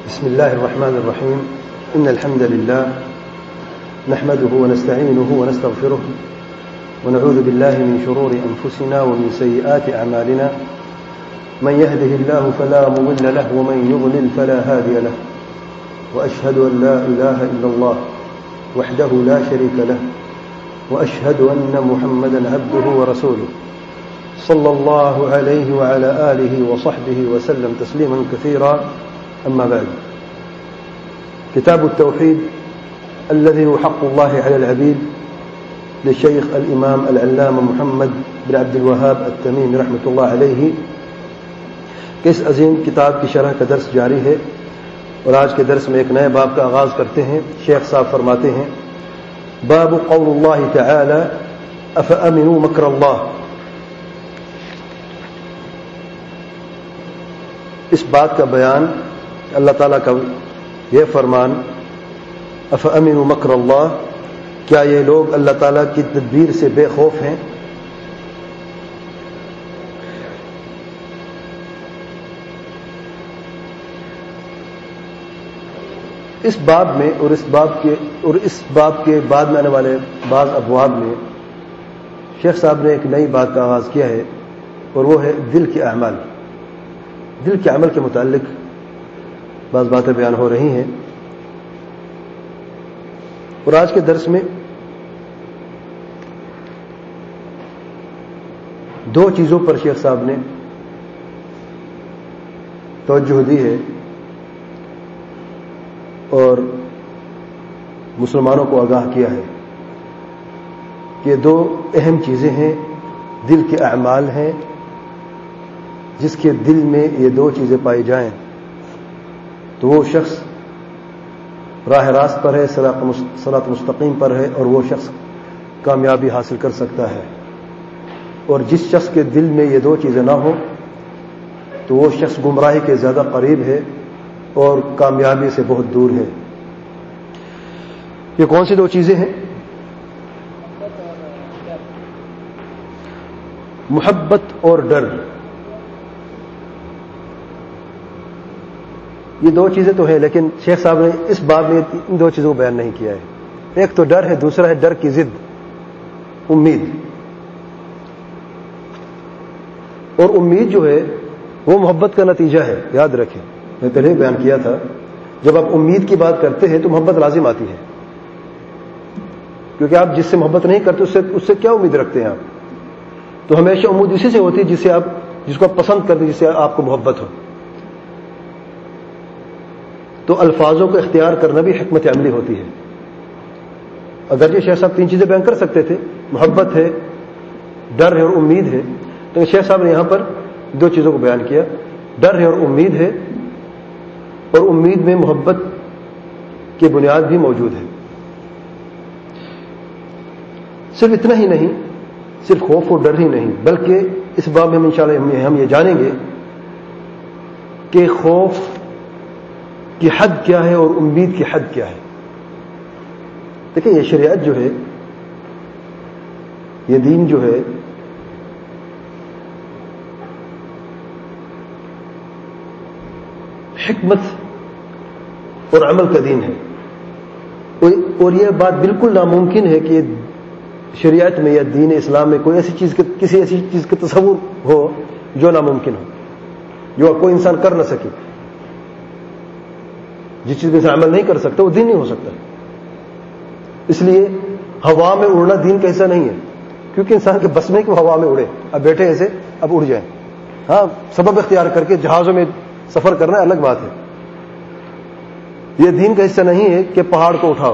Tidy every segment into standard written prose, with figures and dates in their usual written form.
بسم الله الرحمن الرحيم. إن الحمد لله نحمده ونستعينه ونستغفره ونعوذ بالله من شرور أنفسنا ومن سيئات أعمالنا. من يهده الله فلا مضل له ومن يضلل فلا هادي له. وأشهد أن لا إله إلا الله وحده لا شريك له وأشهد أن محمدا عبده ورسوله صلى الله عليه وعلى آله وصحبه وسلم تسليما كثيرا. أما بعد، كتاب التوحيد الذي هو حق الله على العبيد للشيخ الإمام العلامة محمد بن عبد الوهاب التميمي رحمة الله عليه کہ اس عظیم کتاب کی شرح کا درس جاری ہے، اور آج کے درس میں ایک نئے باب کا آغاز کرتے ہیں. شیخ صاحب فرماتے ہیں: باب قول اللہ تعالی افأمنوا مکر اللہ. اس بات کا بیان، اللہ تعالیٰ کا یہ فرمان افأمنوا مکر اللہ، کیا یہ لوگ اللہ تعالیٰ کی تدبیر سے بے خوف ہیں؟ اس باب میں اور اس باب کے بعد میں آنے والے بعض ابواب میں شیخ صاحب نے ایک نئی بات کا آغاز کیا ہے، اور وہ ہے دل کے اعمال. دل کے عمل کے متعلق بعض باتیں بیان ہو رہی ہیں، اور آج کے درس میں دو چیزوں پر شیخ صاحب نے توجہ دی ہے اور مسلمانوں کو آگاہ کیا ہے کہ دو اہم چیزیں ہیں، دل کے اعمال ہیں. جس کے دل میں یہ دو چیزیں پائی جائیں تو وہ شخص راہ راست پر ہے، صراط مستقیم پر ہے، اور وہ شخص کامیابی حاصل کر سکتا ہے. اور جس شخص کے دل میں یہ دو چیزیں نہ ہوں تو وہ شخص گمراہی کے زیادہ قریب ہے اور کامیابی سے بہت دور ہے. یہ کون سی دو چیزیں ہیں؟ محبت اور ڈر. یہ دو چیزیں تو ہیں، لیکن شیخ صاحب نے اس باب میں ان دو چیزوں کو بیان نہیں کیا ہے. ایک تو ڈر ہے، دوسرا ہے ڈر کی ضد امید. اور امید جو ہے وہ محبت کا نتیجہ ہے. یاد رکھیں، میں پہلے بیان کیا تھا، جب آپ امید کی بات کرتے ہیں تو محبت لازم آتی ہے، کیونکہ آپ جس سے محبت نہیں کرتے اس سے کیا امید رکھتے ہیں آپ؟ تو ہمیشہ امید اسی سے ہوتی ہے جس کو آپ پسند کرتے ہیں، جس سے آپ کو محبت ہو. تو الفاظوں کو اختیار کرنا بھی حکمت عملی ہوتی ہے. اگرچہ شیخ صاحب تین چیزیں بیان کر سکتے تھے، محبت ہے، ڈر ہے اور امید ہے، تو شیخ صاحب نے یہاں پر دو چیزوں کو بیان کیا، ڈر ہے اور امید ہے، اور امید میں محبت کی بنیاد بھی موجود ہے. صرف اتنا ہی نہیں، صرف خوف اور ڈر ہی نہیں، بلکہ اس باب میں انشاءاللہ ہم یہ جانیں گے کہ خوف کی حد کیا ہے اور امید کی حد کیا ہے. دیکھیں، یہ شریعت جو ہے، یہ دین جو ہے، حکمت اور عمل کا دین ہے. اور یہ بات بالکل ناممکن ہے کہ شریعت میں یا دین اسلام میں کسی ایسی چیز کا تصور ہو جو ناممکن ہو، جو کوئی انسان کر نہ سکے. جس چیز میں سے عمل نہیں کر سکتا وہ دین نہیں ہو سکتا. اس لیے ہوا میں اڑنا دین کا حصہ نہیں ہے، کیونکہ انسان کے بس میں کہ وہ ہوا میں اڑے. اب بیٹھے ایسے، اب اڑ جائیں. ہاں، سبب اختیار کر کے جہازوں میں سفر کرنا الگ بات ہے. یہ دین کا حصہ نہیں ہے کہ پہاڑ کو اٹھاؤ.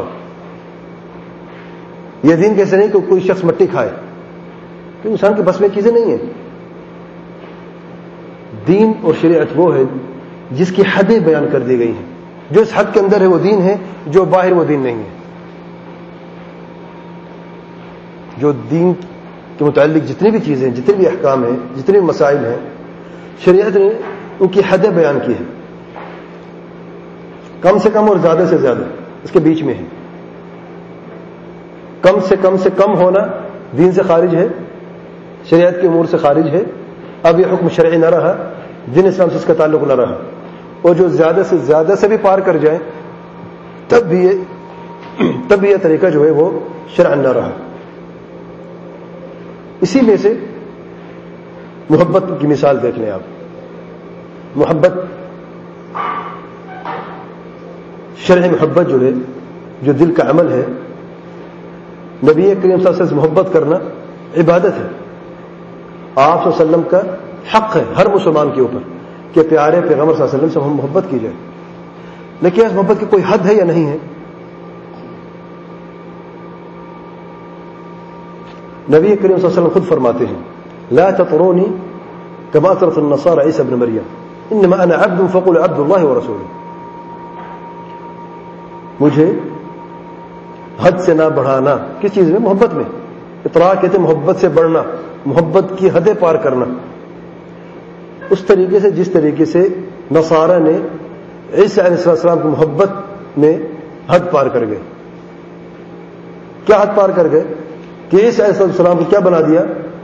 یہ دین کا حصہ نہیں کہ کوئی شخص مٹی کھائے، کیونکہ انسان کے بس میں چیزیں نہیں ہیں. دین اور شریعت وہ ہے جس کی حدیں بیان کر دی گئی ہیں. جو اس حد کے اندر ہے وہ دین ہے، جو باہر وہ دین نہیں ہے. جو دین کے متعلق جتنی بھی چیزیں، جتنے بھی احکام ہیں، جتنے بھی مسائل ہیں، شریعت نے ان کی حدیں بیان کی ہیں. کم سے کم اور زیادہ سے زیادہ اس کے بیچ میں ہے. کم سے کم ہونا دین سے خارج ہے، شریعت کے امور سے خارج ہے. اب یہ حکم شرعی نہ رہا، دین اسلام سے اس کا تعلق نہ رہا. اور جو زیادہ سے بھی پار کر جائیں تب بھی یہ طریقہ جو ہے وہ شرعاً نہ رہا. اسی میں سے محبت کی مثال دیکھ لیں آپ. محبت، شرع محبت جو ہے، جو دل کا عمل ہے، نبی کریم صلی اللہ علیہ وسلم سے محبت کرنا عبادت ہے. آپ صلی اللہ علیہ وسلم کا حق ہے ہر مسلمان کے اوپر کہ پیارے پیغمبر صلی اللہ علیہ وسلم سے ہم محبت کی جائے. لیکن اس محبت کی کوئی حد ہے یا نہیں ہے؟ نبی کریم صلی اللہ علیہ وسلم خود فرماتے ہیں لا تطرونی كما اطرت النصارى عيسى ابن مريم انما انا عبد فقل عبد الله ورسوله. مجھے حد سے نہ بڑھانا. کس چیز میں؟ محبت میں. اطراء کہتے ہیں محبت سے بڑھنا، محبت کی حدیں پار کرنا. اس طریقے سے جس طریقے سے نصارہ نے عیسیٰ علیہ السلام کی محبت میں حد پار کر گئے. کیا حد پار کر گئے کہ عیسیٰ علیہ السلام کو کیا بنا دیا؟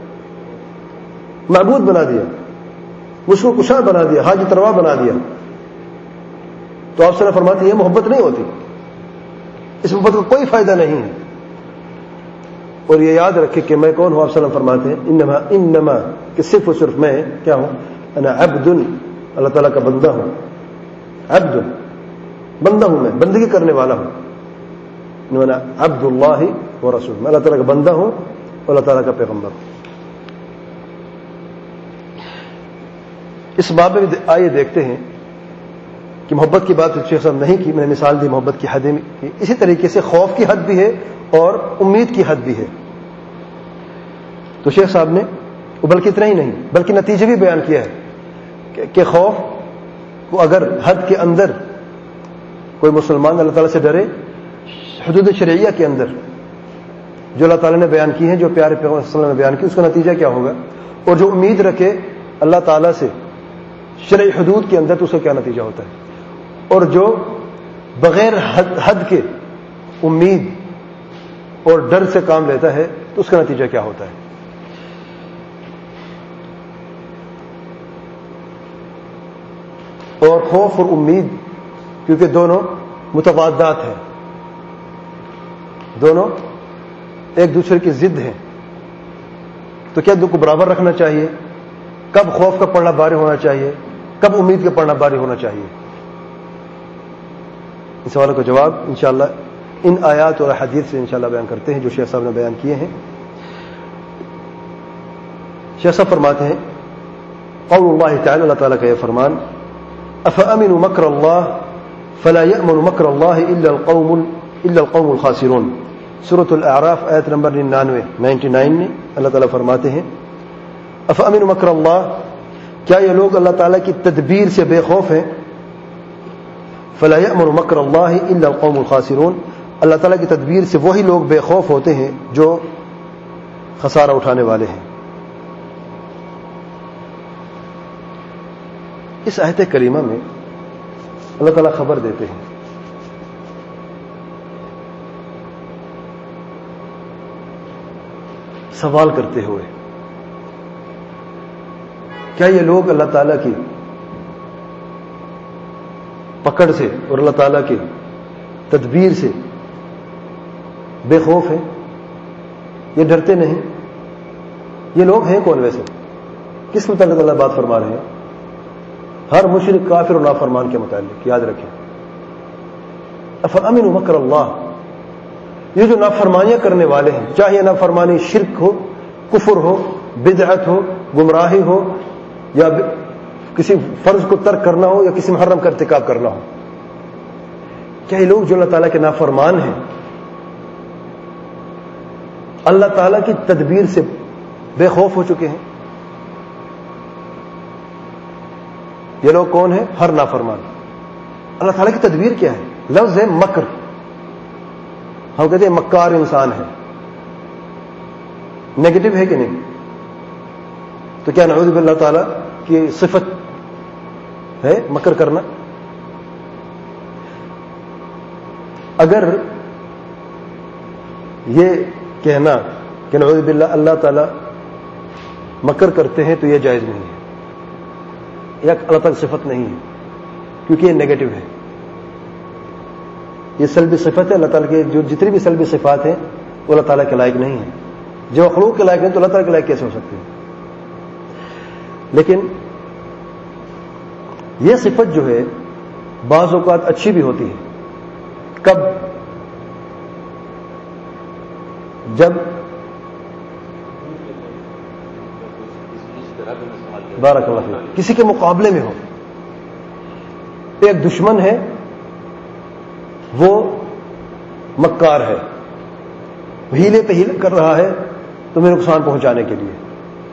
معبود بنا دیا، مشکل کشا بنا دیا، حاجت روا بنا دیا. تو آپ سے فرماتے ہیں یہ محبت نہیں ہوتی، اس محبت کا کوئی فائدہ نہیں ہے. اور یہ یاد رکھے کہ میں کون ہوں. آپ وسلم فرماتے ہیں انما کہ صرف اور صرف میں کیا ہوں؟ انا عبد، اللہ تعالیٰ کا بندہ ہوں. عبد، بندہ ہوں، میں بندگی کرنے والا ہوں. انا عبد اللہ ورسول، میں اللہ تعالیٰ کا بندہ ہوں اور اللہ تعالیٰ کا پیغمبر ہوں. اس باب میں آئیے دیکھتے ہیں کہ محبت کی بات شیخ صاحب نہیں کی، میں نے مثال دی محبت کی حدیں کی. اسی طریقے سے خوف کی حد بھی ہے اور امید کی حد بھی ہے. تو شیخ صاحب نے بلکہ اتنا ہی نہیں بلکہ نتیجے بھی بیان کیا ہے کہ خوف کو اگر حد کے اندر کوئی مسلمان اللہ تعالیٰ سے ڈرے، حدود شرعیہ کے اندر جو اللہ تعالیٰ نے بیان کی ہیں، جو پیارے پیغمبر صلی اللہ علیہ وسلم نے بیان کی، اس کا نتیجہ کیا ہوگا؟ اور جو امید رکھے اللہ تعالیٰ سے شرعی حدود کے اندر تو اس کا کیا نتیجہ ہوتا ہے؟ اور جو بغیر حد کے امید اور ڈر سے کام لیتا ہے تو اس کا نتیجہ کیا ہوتا ہے؟ اور خوف اور امید کیونکہ دونوں متضادات ہیں، دونوں ایک دوسرے کی ضد ہیں. تو کیا دو کو برابر رکھنا چاہیے؟ کب خوف کا پڑھنا باری ہونا چاہیے؟ کب امید کا پڑھنا باری ہونا چاہیے؟ ان سوالوں کا جواب انشاءاللہ ان آیات اور حدیث سے انشاءاللہ بیان کرتے ہیں جو شیخ صاحب نے بیان کیے ہیں. شیخ صاحب فرماتے ہیں قول اللہ تعالی، اللہ تعالیٰ کا یہ فرمان افامنوا مکر اللہ فلا یأمن مکر اللہ الا القوم الخاسرون. سورۃ الاعراف آیت نمبر 99 میں اللہ تعالیٰ فرماتے ہیں افامنوا مکر اللہ، کیا یہ لوگ اللہ تعالیٰ کی تدبیر سے بے خوف ہیں؟ فلا یأمن مکر اللہ الا القوم الخاسرون، اللہ تعالیٰ کی تدبیر سے وہی لوگ بے خوف ہوتے ہیں جو خسارہ اٹھانے والے ہیں. اس آیت کریمہ میں اللہ تعالیٰ خبر دیتے ہیں سوال کرتے ہوئے کیا یہ لوگ اللہ تعالیٰ کی پکڑ سے اور اللہ تعالیٰ کی تدبیر سے بے خوف ہیں؟ یہ ڈرتے نہیں؟ یہ لوگ ہیں کون ویسے؟ کس متعلق اللہ بات فرما رہے ہیں؟ ہر مشرک، کافر اور نافرمان کے متعلق. یاد رکھیں افامنوا مکر اللہ، یہ جو نافرمانیاں کرنے والے ہیں، چاہے نافرمانی شرک ہو، کفر ہو، بدعت ہو، گمراہی ہو، یا کسی فرض کو ترک کرنا ہو یا کسی محرم کا ارتکاب کرنا ہو، کیا یہ لوگ جو اللہ تعالیٰ کے نافرمان ہیں اللہ تعالیٰ کی تدبیر سے بے خوف ہو چکے ہیں؟ یہ لوگ کون ہیں؟ ہر نافرمان. اللہ تعالیٰ کی تدبیر کیا ہے؟ لفظ ہے مکر. ہم کہتے ہیں مکار انسان ہے، نیگیٹو ہے کہ نہیں؟ تو کیا نعوذ باللہ تعالیٰ کی صفت ہے مکر کرنا؟ اگر یہ کہنا کہ نعوذ باللہ اللہ تعالیٰ مکر کرتے ہیں تو یہ جائز نہیں ہے، یہ اللہ تعالیٰ کی صفت نہیں ہے. کیونکہ یہ نیگیٹو ہے، یہ سلبی صفت ہے. اللہ تعالیٰ کے جو جتنی بھی سلبی صفات ہیں وہ اللہ تعالیٰ کے لائق نہیں ہیں. جو مخلوق کے لائق ہیں تو اللہ تعالیٰ کے لائق کیسے ہو سکتے ہیں؟ لیکن یہ صفت جو ہے بعض اوقات اچھی بھی ہوتی ہے. کب؟ جب بارک اللہ فیک کسی کے مقابلے میں ہو. ایک دشمن ہے، وہ مکار ہے، ہیلے پہ ہیلے کر رہا ہے تمہیں نقصان پہنچانے کے لیے.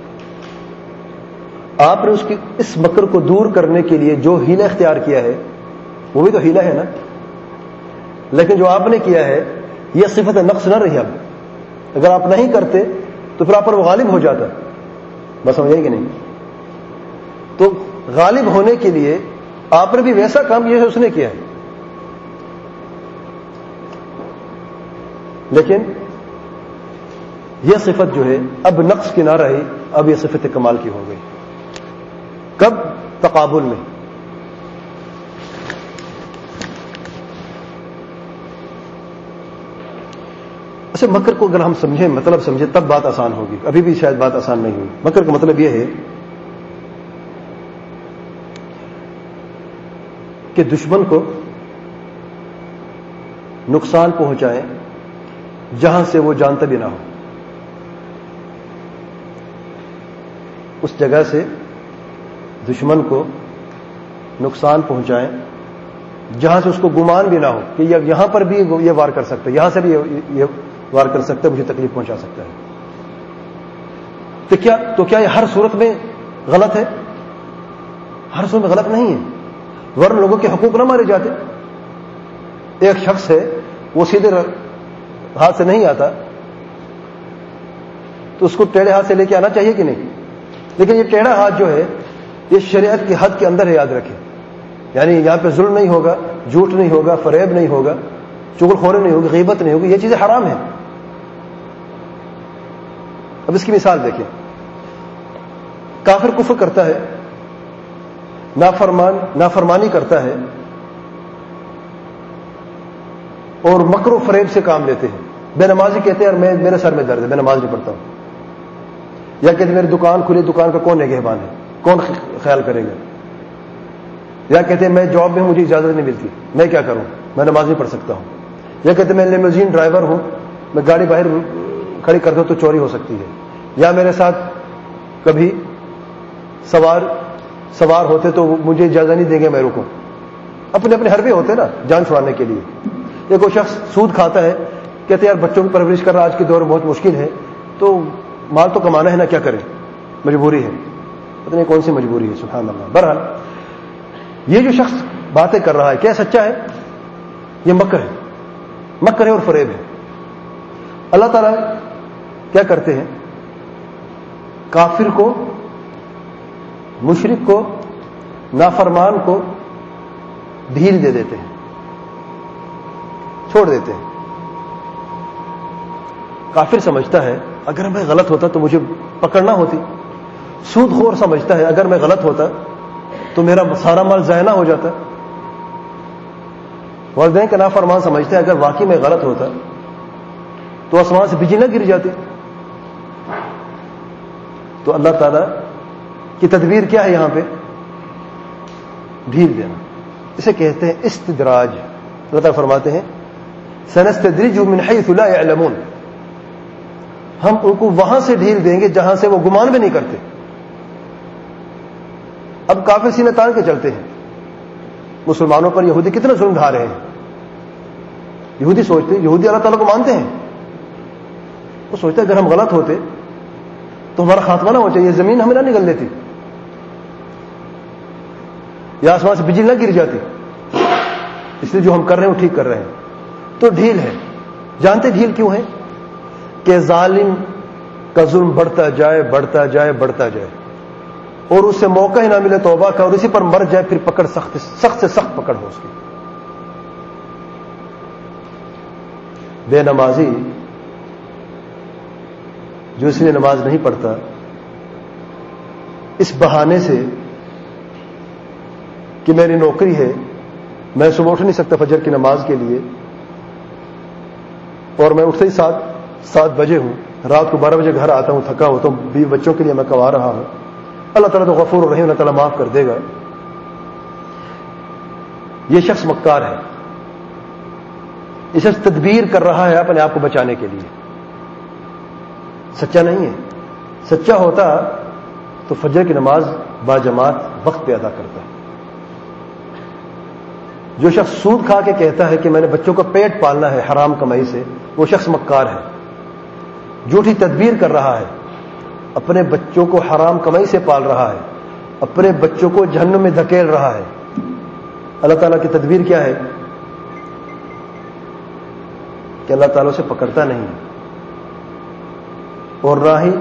آپ نے اس مکر کو دور کرنے کے لیے جو ہیلا اختیار کیا ہے وہ بھی تو ہیلا ہے نا. لیکن جو آپ نے کیا ہے یہ صفت نقص نہ رہی. اب اگر آپ نہیں کرتے تو پھر آپ پر وہ غالب ہو جاتا. بس سمجھیں کہ نہیں؟ تو غالب ہونے کے لیے آپ نے بھی ویسا کام کیا ہے اس نے کیا ہے. لیکن یہ صفت جو ہے اب نقص کی نہ رہی، اب یہ صفت کمال کی ہو گئی. کب؟ تقابل میں. اچھا، مکر کو اگر ہم سمجھیں، مطلب سمجھیں، تب بات آسان ہوگی. ابھی بھی شاید بات آسان نہیں ہوئی. مکر کا مطلب یہ ہے کہ دشمن کو نقصان پہنچائیں جہاں سے وہ جانتا بھی نہ ہو. اس جگہ سے دشمن کو نقصان پہنچائیں جہاں سے اس کو گمان بھی نہ ہو کہ یہاں پر بھی یہ وار کر سکتا ہے، یہاں سے بھی یہ وار کر سکتا ہے، مجھے تکلیف پہنچا سکتا ہے. تو کیا یہ ہر صورت میں غلط ہے؟ ہر صورت میں غلط نہیں ہے، ورنہ لوگوں کے حقوق نہ مارے جاتے. ایک شخص ہے وہ سیدھے ہاتھ سے نہیں آتا تو اس کو ٹیڑھے ہاتھ سے لے کے آنا چاہیے کہ نہیں؟ لیکن یہ ٹیڑھا ہاتھ جو ہے یہ شریعت کی حد کے اندر ہے، یاد رکھیں. یعنی یہاں پہ ظلم نہیں ہوگا، جھوٹ نہیں ہوگا، فریب نہیں ہوگا، چغل خوری نہیں ہوگی، غیبت نہیں ہوگی. یہ چیزیں حرام ہیں. اب اس کی مثال دیکھیں. کافر کفر کرتا ہے، نافرمانی کرتا ہے اور مکر و فریب سے کام لیتے ہیں. بے نمازی کہتے ہیں یار میرے سر میں درد ہے، میں نماز نہیں پڑھتا ہوں. یا کہتے ہیں میری دکان کھلی، دکان کا کون نگہبان ہے، کون خیال کرے گا. یا کہتے ہیں میں جاب میں مجھے اجازت نہیں ملتی، میں کیا کروں، میں نماز نہیں پڑھ سکتا ہوں. یا کہتے ہیں میں لیموزین ڈرائیور ہوں، میں گاڑی باہر کھڑی کرتا ہوں تو چوری ہو سکتی ہے. یا میرے ساتھ کبھی سوار ہوتے تو مجھے اجازت نہیں دیں گے میں رکوں. اپنے اپنے حربے ہوتے نا جان چھڑانے کے لیے. یہ کوئی شخص سود کھاتا ہے، کہتے ہیں یار بچوں کی پرورش کرنا آج کے دور میں بہت مشکل ہے، تو مال تو کمانا ہے نا، کیا کریں، مجبوری ہے. پتہ نہیں کون سی مجبوری ہے، سبحان اللہ. بہرحال یہ جو شخص باتیں کر رہا ہے کیا سچا ہے؟ یہ مکر ہے اور فریب ہے. اللہ تعالیٰ کیا کرتے ہیں؟ کافر کو، مشرک کو، نافرمان کو ڈھیل دے دیتے ہیں، چھوڑ دیتے ہیں. کافر سمجھتا ہے اگر میں غلط ہوتا تو مجھے پکڑنا ہوتی. سود خور سمجھتا ہے اگر میں غلط ہوتا تو میرا سارا مال ضائع نہ ہو جاتا. والدین کا نافرمان سمجھتا ہے اگر واقعی میں غلط ہوتا تو آسمان سے بجلی نہ گر جاتی. تو اللہ تعالیٰ کی تدبیر کیا ہے یہاں پہ؟ ڈھیل دینا. اسے کہتے ہیں استدراج. اللہ تعالیٰ فرماتے ہیں سنستدرجهم من حيث لا يعلمون، ہم ان کو وہاں سے ڈھیل دیں گے جہاں سے وہ گمان بھی نہیں کرتے. اب کافر سینے تان کے چلتے ہیں. مسلمانوں پر یہودی کتنا ظلم ڈھا رہے ہیں. یہودی سوچتے ہیں، یہودی اللہ تعالیٰ کو مانتے ہیں، وہ سوچتے ہیں اگر ہم غلط ہوتے تو ہمارا خاتمہ نہ ہو چاہیے، زمین ہمیں نہ نگل لیتی، یا آسمان سے بجلی نہ گر جاتی. اس لیے جو ہم کر رہے ہیں وہ ٹھیک کر رہے ہیں. تو ڈھیل ہے. جانتے ڈھیل کیوں ہے؟ کہ ظالم کا ظلم بڑھتا جائے بڑھتا جائے بڑھتا جائے اور اس سے موقع ہی نہ ملے توبہ کا اور اسی پر مر جائے، پھر پکڑ سخت سے سخت پکڑ ہو اس کی. بے نمازی جو اس لیے نماز نہیں پڑھتا اس بہانے سے کہ میری نوکری ہے میں صبح اٹھ نہیں سکتا فجر کی نماز کے لیے، اور میں اٹھتے ہی 7 بجے ہوں، رات کو 12 بجے گھر آتا ہوں، تھکا ہوتا ہوں، بیوی بچوں کے لیے میں کما رہا ہوں، اللہ تعالیٰ تو غفور الرحیم، اللہ تعالیٰ معاف کر دے گا. یہ شخص مکار ہے، یہ شخص تدبیر کر رہا ہے اپنے آپ کو بچانے کے لیے، سچا نہیں ہے. سچا ہوتا تو فجر کی نماز باجماعت وقت پہ ادا کرتا ہے. جو شخص سود کھا کے کہتا ہے کہ میں نے بچوں کا پیٹ پالنا ہے حرام کمائی سے، وہ شخص مکار ہے، جھوٹی تدبیر کر رہا ہے، اپنے بچوں کو حرام کمائی سے پال رہا ہے، اپنے بچوں کو جہنم میں دھکیل رہا ہے. اللہ تعالیٰ کی تدبیر کیا ہے کہ اللہ تعالیٰ اسے پکڑتا نہیں اور نہ ہی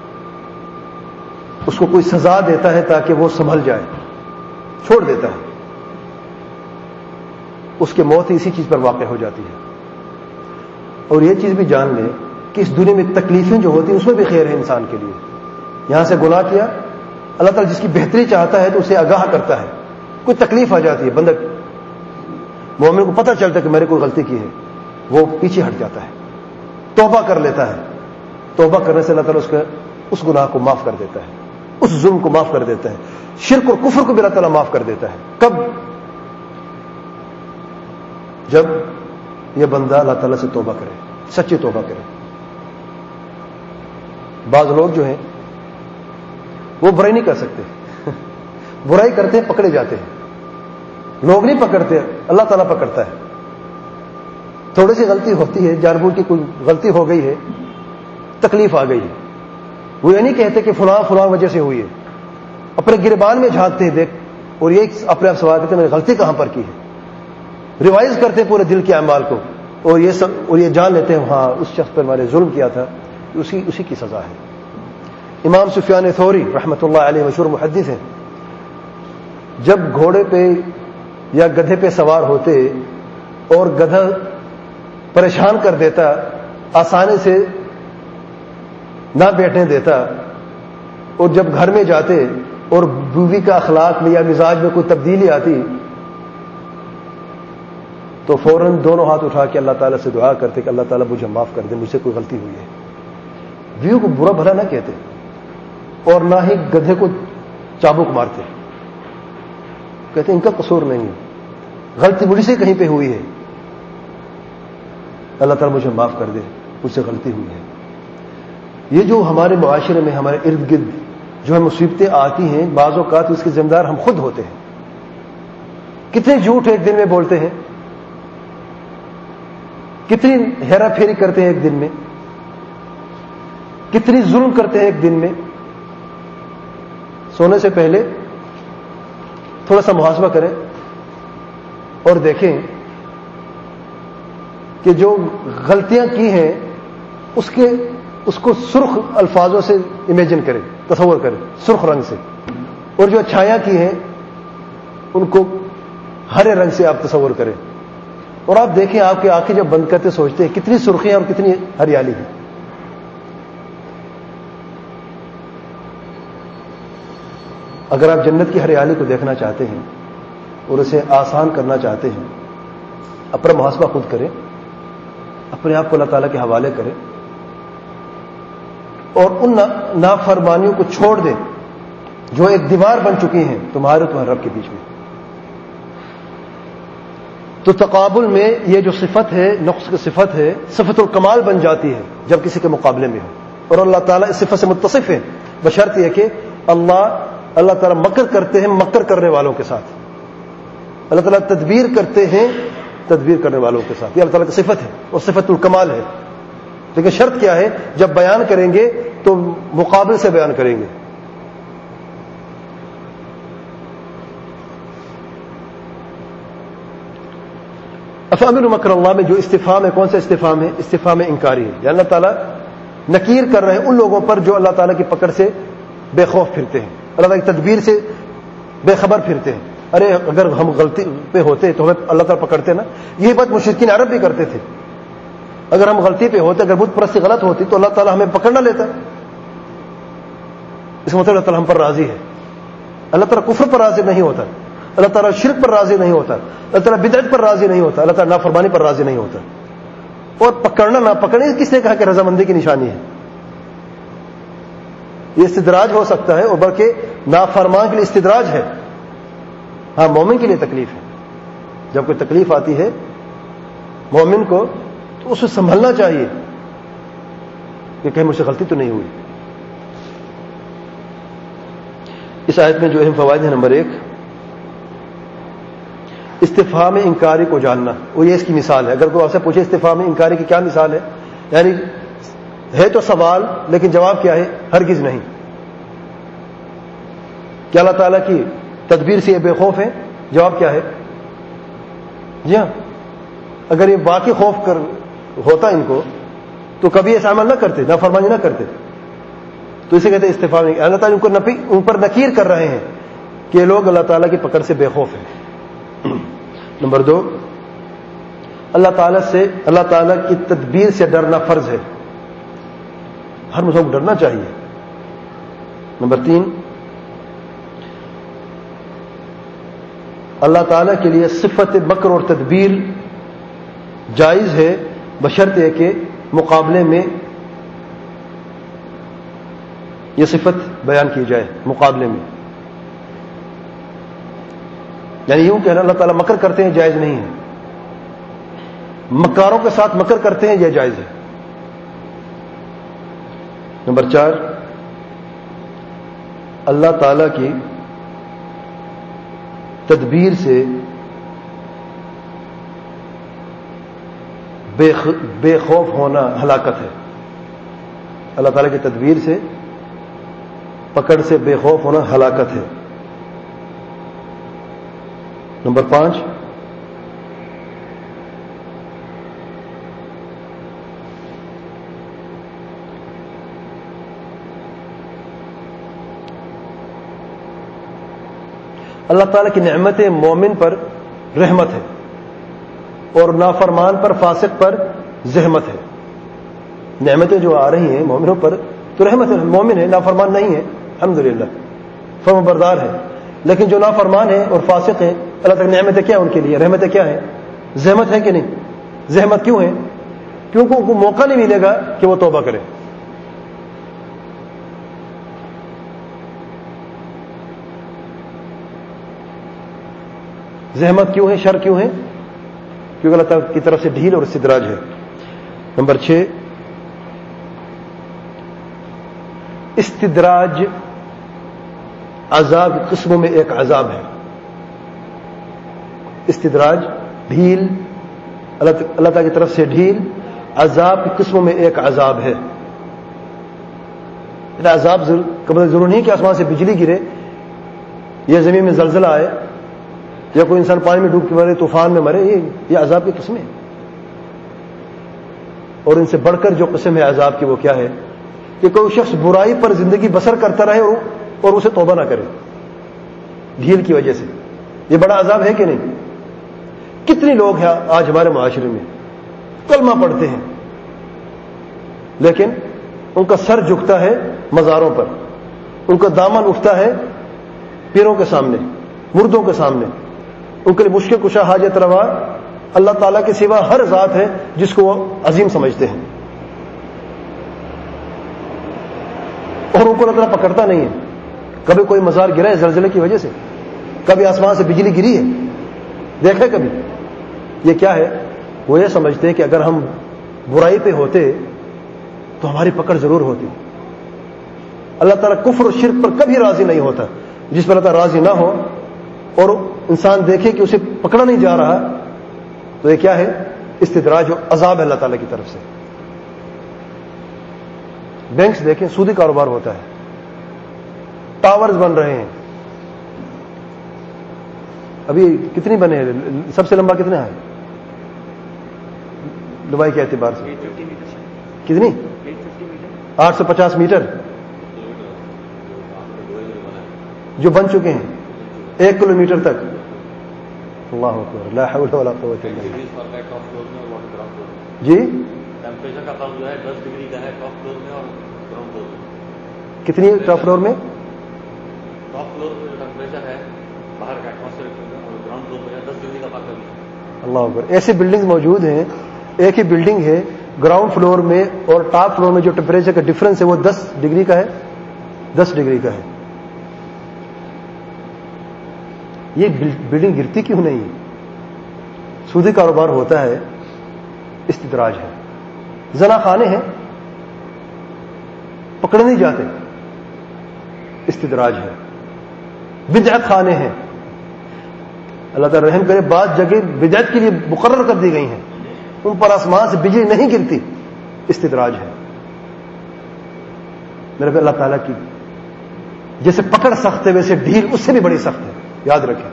اس کو کوئی سزا دیتا ہے تاکہ وہ سنبھل جائے، چھوڑ دیتا ہے. اس کے موت اسی چیز پر واقع ہو جاتی ہے. اور یہ چیز بھی جان لیں کہ اس دنیا میں تکلیفیں جو ہوتی ہیں اس میں بھی خیر ہے انسان کے لیے. یہاں سے گناہ کیا، اللہ تعالیٰ جس کی بہتری چاہتا ہے تو اسے آگاہ کرتا ہے. کوئی تکلیف آ جاتی ہے، بندہ مومن کو پتہ چلتا ہے کہ میں نے کوئی غلطی کی ہے، وہ پیچھے ہٹ جاتا ہے، توبہ کر لیتا ہے. توبہ کرنے سے اللہ تعالیٰ اس گناہ کو معاف کر دیتا ہے، اس ظلم کو معاف کر دیتا ہے، شرک اور کفر کو بھی اللہ تعالیٰ معاف کر دیتا ہے. کب؟ جب یہ بندہ اللہ تعالیٰ سے توبہ کرے، سچی توبہ کرے. بعض لوگ جو ہیں وہ برائی نہیں کر سکتے، برائی کرتے ہیں پکڑے جاتے ہیں. لوگ نہیں پکڑتے، اللہ تعالیٰ پکڑتا ہے. تھوڑی سی غلطی ہوتی ہے، جان بوجھ کی کوئی غلطی ہو گئی ہے، تکلیف آ گئی ہے، وہ یہ نہیں کہتے کہ فلاں وجہ سے ہوئی ہے، اپنے گریبان میں جھانکتے ہیں دیکھ، اور یہ اپنے آپ سوال کرتے ہیں میں نے غلطی کہاں پر کی ہے. ریوائز کرتے ہیں پورے دل کے اعمال کو، اور یہ جان لیتے ہیں ہاں اس شخص پر میں نے ظلم کیا تھا، اسی کی سزا ہے. امام سفیان ثوری رحمۃ اللہ علیہ مشہور محدث ہیں، جب گھوڑے پہ یا گدھے پہ سوار ہوتے اور گدھا پریشان کر دیتا، آسانی سے نہ بیٹھنے دیتا، اور جب گھر میں جاتے اور بیوی کا اخلاق میں یا مزاج میں کوئی تبدیلی آتی تو فوراً دونوں ہاتھ اٹھا کے اللہ تعالیٰ سے دعا کرتے کہ اللہ تعالیٰ مجھے معاف کر دے، مجھ سے کوئی غلطی ہوئی ہے. بیوی کو برا بھلا نہ کہتے اور نہ ہی گدھے کو چابک مارتے، کہتے ان کا قصور نہیں ہے، غلطی مجھ سے کہیں پہ ہوئی ہے، اللہ تعالیٰ مجھے معاف کر دے، مجھ سے غلطی ہوئی ہے. یہ جو ہمارے معاشرے میں ہمارے ارد گرد جو ہے مصیبتیں آتی ہیں، بعض اوقات اس کے ذمہ دار ہم خود ہوتے ہیں. کتنے جھوٹ ایک دن میں بولتے ہیں، کتنی ہیرا پھیری کرتے ہیں ایک دن میں، کتنی ظلم کرتے ہیں ایک دن میں. سونے سے پہلے تھوڑا سا محاسبہ کریں اور دیکھیں کہ جو غلطیاں کی ہیں اس کو سرخ الفاظوں سے امیجن کریں، تصور کریں سرخ رنگ سے، اور جو اچھائیاں کی ہیں ان کو ہرے رنگ سے آپ تصور کریں، اور آپ دیکھیں آپ کی آنکھیں جب بند کرتے سوچتے ہیں کتنی سرخیاں اور کتنی ہریالی ہے. اگر آپ جنت کی ہریالی کو دیکھنا چاہتے ہیں اور اسے آسان کرنا چاہتے ہیں، اپنا محاسبہ خود کریں، اپنے آپ کو اللہ تعالیٰ کے حوالے کریں اور ان نافرمانیوں کو چھوڑ دیں جو ایک دیوار بن چکی ہیں تمہارے اور تمہارے رب کے بیچ میں. تو تقابل میں یہ جو صفت ہے، نقص کی صفت ہے، صفت الکمال بن جاتی ہے جب کسی کے مقابلے میں ہو. اور اللہ تعالیٰ اس صفت سے متصف ہے، بشرط یہ کہ اللہ تعالیٰ مکر کرتے ہیں مکر کرنے والوں کے ساتھ، اللہ تعالیٰ تدبیر کرتے ہیں تدبیر کرنے والوں کے ساتھ. یہ اللہ تعالیٰ کی صفت ہے اور صفت الکمال ہے. لیکن شرط کیا ہے، جب بیان کریں گے تو مقابل سے بیان کریں گے. افامن مکر اللہ میں جو استفہام ہے، کون سا استفہام ہے؟ استفہام انکاری ہے. یعنی اللہ تعالیٰ نکیر کر رہے ہیں ان لوگوں پر جو اللہ تعالیٰ کی پکڑ سے بے خوف پھرتے ہیں، اللہ تعالیٰ کی تدبیر سے بے خبر پھرتے ہیں. ارے اگر ہم غلطی پہ ہوتے تو ہمیں اللہ تعالیٰ پکڑتے نا. یہی بات مشرکین عرب بھی کرتے تھے، اگر ہم غلطی پہ ہوتے، اگر بت پرستی غلط ہوتی تو اللہ تعالیٰ ہمیں پکڑ نہ لیتا. اس کا مطلب اللہ تعالیٰ ہم پر راضی ہے. اللہ تعالیٰ کفر پر راضی نہیں ہوتا. اللہ تعالیٰ شرک پر راضی نہیں ہوتا، اللہ تعالیٰ بدعت پر راضی نہیں ہوتا، اللہ تعالیٰ نافرمانی پر راضی نہیں ہوتا. اور پکڑنا نہ پکڑنے کس نے کہا کہ رضامندی کی نشانی ہے؟ یہ استدراج ہو سکتا ہے، اور بلکہ نافرمان کے لیے استدراج ہے. ہاں مومن کے لیے تکلیف ہے. جب کوئی تکلیف آتی ہے مومن کو تو اسے سنبھلنا چاہیے کہ کہیں مجھ سے غلطی تو نہیں ہوئی. اس آیت میں جو اہم فوائد ہیں، نمبر 1 استفہام انکاری کو جاننا. وہ یہ اس کی مثال ہے. اگر کوئی آپ سے پوچھے استفہام انکاری کی کیا مثال ہے، یعنی ہے تو سوال لیکن جواب کیا ہے؟ ہرگز نہیں. کیا اللہ تعالیٰ کی تدبیر سے یہ بے خوف ہے؟ جواب کیا ہے؟ جی ہاں. اگر یہ واقعی خوف ہوتا ان کو تو کبھی ایسا عمل نہ کرتے، نافرمانی نہ کرتے. تو اسے کہتے ہیں استفہام. اللہ تعالیٰ ان پر نکیر کر رہے ہیں کہ یہ لوگ اللہ تعالیٰ کی پکڑ سے بے خوف ہیں. نمبر 2 اللہ تعالیٰ کی تدبیر سے ڈرنا فرض ہے. ہر مسلمان کو ڈرنا چاہیے. نمبر 3 اللہ تعالیٰ کے لیے صفت مکر اور تدبیر جائز ہے، بشرطے کہ مقابلے میں یہ صفت بیان کی جائے. مقابلے میں یعنی یوں کہنا اللہ تعالیٰ مکر کرتے ہیں جائز نہیں ہے، مکاروں کے ساتھ مکر کرتے ہیں یہ جائز ہے. نمبر 4 اللہ تعالیٰ کی تدبیر سے بے خوف ہونا ہلاکت ہے. اللہ تعالیٰ کی تدبیر سے پکڑ سے بے خوف ہونا ہلاکت ہے. نمبر 5 اللہ تعالیٰ کی نعمتیں مومن پر رحمت ہے اور نافرمان پر فاسق پر زحمت ہے. نعمتیں جو آ رہی ہیں مومنوں پر تو رحمت ہے. مومن ہے، نافرمان نہیں ہے، الحمدللہ فرما بردار ہے. لیکن جو نافرمان ہے اور فاسق ہے، اللہ تعالیٰ کی نعمتیں کیا ان کے لیے؟ رحمتیں کیا ہیں؟ زحمت ہے کہ نہیں؟ زحمت کیوں ہے؟ کیونکہ ان کو موقع نہیں ملے گا کہ وہ توبہ کرے. زحمت کیوں ہے؟ شر کیوں ہے؟ کیونکہ اللہ تعالیٰ کی طرف سے ڈھیل اور استدراج ہے. نمبر 6 استدراج عذاب قسموں میں ایک عذاب ہے. استدراج ڈھیل، اللہ تعالیٰ کی طرف سے ڈھیل عذاب کی قسموں میں ایک عذاب ہے. عذاب ضرور نہیں کہ آسمان سے بجلی گرے یا زمین میں زلزلہ آئے یا کوئی انسان پانی میں ڈوب کے مرے، طوفان میں مرے. یہ عذاب کی قسمیں. اور ان سے بڑھ کر جو قسم ہے عذاب کی وہ کیا ہے؟ کہ کوئی شخص برائی پر زندگی بسر کرتا رہے اور اسے توبہ نہ کرے ڈھیل کی وجہ سے. یہ بڑا عذاب ہے کہ نہیں؟ کتنے لوگ ہیں آج ہمارے معاشرے میں کلمہ پڑھتے ہیں لیکن ان کا سر جھکتا ہے مزاروں پر، ان کا دامن اٹھتا ہے پیروں کے سامنے، مردوں کے سامنے. ان کے لیے مشکل کشا حاجت روا اللہ تعالیٰ کے سوا ہر ذات ہے جس کو وہ عظیم سمجھتے ہیں، اور ان کو اللہ تعالیٰ پکڑتا نہیں ہے. کبھی کوئی مزار گرا ہے زلزلے کی وجہ سے؟ کبھی آسمان سے بجلی گری ہے؟ دیکھے کبھی؟ یہ کیا ہے؟ وہ یہ سمجھتے ہیں کہ اگر ہم برائی پہ ہوتے تو ہماری پکڑ ضرور ہوتی. اللہ تعالیٰ کفر اور شرک پر کبھی راضی نہیں ہوتا. جس پر اللہ تعالیٰ راضی نہ ہو اور انسان دیکھے کہ اسے پکڑا نہیں جا رہا تو یہ کیا ہے؟ استدراج و عذاب ہے اللہ تعالیٰ کی طرف سے. بینکس دیکھیں، سودی کاروبار ہوتا ہے، ٹاورز بن رہے ہیں. ابھی کتنی بنے ہیں؟ سب سے لمبا کتنا ہے دبئی کے اعتبار سے؟ کتنی؟ 850 میٹر جو بن چکے ہیں 1 کلومیٹر تک. اللہ اکبر، لا حول ولا قوت الا باللہ. جی ٹیمپریچر کا فرق جو ہے 10 ڈگری کا ہے ٹاپ فلور میں اور گراؤنڈ فلور میں. کتنی ٹاپ فلور میں؟ ٹاپ فلور میں جو ٹیمپریچر ہے बाहर का एटमॉस्फेयर और ग्राउंड फ्लोर पे 10 डिग्री का फर्क है। अल्लाह अकबर। ऐसी बिल्डिंग मौजूद हैं, एक ही बिल्डिंग है, ग्राउंड फ्लोर में और टॉप फ्लोर में जो टेम्परेचर का डिफरेंस है वो 10 डिग्री का है, 10 डिग्री का है। ये बिल्डिंग गिरती क्यों नहीं है? सूदी कारोबार होता है, इस्तिदराज है। जना खाने हैं, पकड़े नहीं जाते, इस्तिदराज है। बिदअत खाने हैं, अल्लाह ताला रहम करे, बाद जगह बिदअत के लिए मुकर्रर कर दी गई हैं, उन पर आसमान से बिजली नहीं गिरती, इस्तिदराज है। मेरे पे अल्लाह ताला की जैसे पकड़ सख्त है वैसे ढील उससे भी बड़ी सख्त है, याद रखें।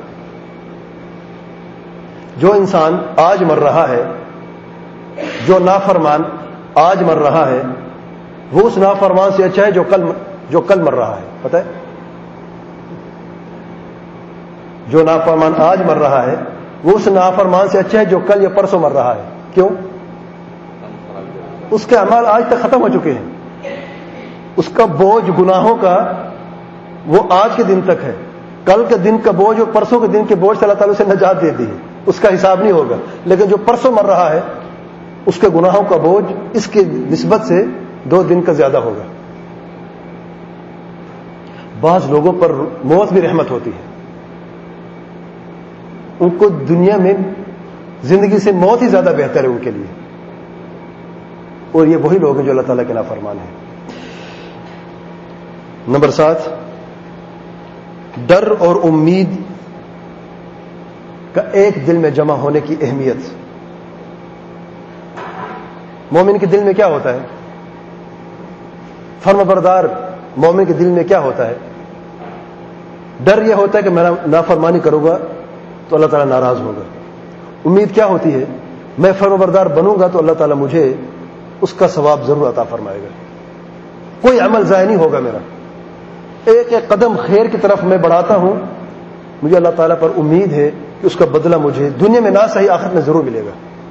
जो इंसान आज मर रहा है, जो नाफरमान आज मर रहा है, वो उस नाफरमान से अच्छा है जो कल मर रहा है। पता है, जो नाफरमान आज मर रहा है वो उस नाफरमान से अच्छा है जो कल या परसों मर रहा है। क्यों? उसके अमाल आज तक खत्म हो चुके हैं, उसका बोझ गुनाहों का वो आज के दिन तक है, कल के दिन का बोझ और परसों के दिन के बोझ से अल्लाह ताला उसे नजात दे दी है, उसका हिसाब नहीं होगा। लेकिन जो परसों मर रहा है उसके गुनाहों का बोझ इसके निस्बत से 2 दिन का ज्यादा होगा। बाज लोगों पर मौत भी रहमत होती है, उनको दुनिया में जिंदगी से मौत ही ज्यादा बेहतर है उनके लिए, और ये वही लोग हैं जो अल्लाह ताला के नाफरमान हैं। नंबर 7, डर और उम्मीद का एक दिल में जमा होने की अहमियत। मोमिन के दिल में क्या होता है? फर्माबरदार मोमिन के दिल में क्या होता है? डर यह होता है कि मैं नाफरमानी करूंगा तो अल्लाह ताला नाराज होगा। उम्मीद क्या होती है? मैं फर्माबरदार बनूंगा तो अल्लाह ताला मुझे उसका सवाब जरूर अता फरमाएगा, कोई अमल ज़ाया नहीं होगा मेरा। एक एक कदम खैर की तरफ मैं बढ़ाता हूं, मुझे अल्लाह ताला पर उम्मीद है कि उसका बदला मुझे दुनिया में ना सही आखिरत में जरूर मिलेगा।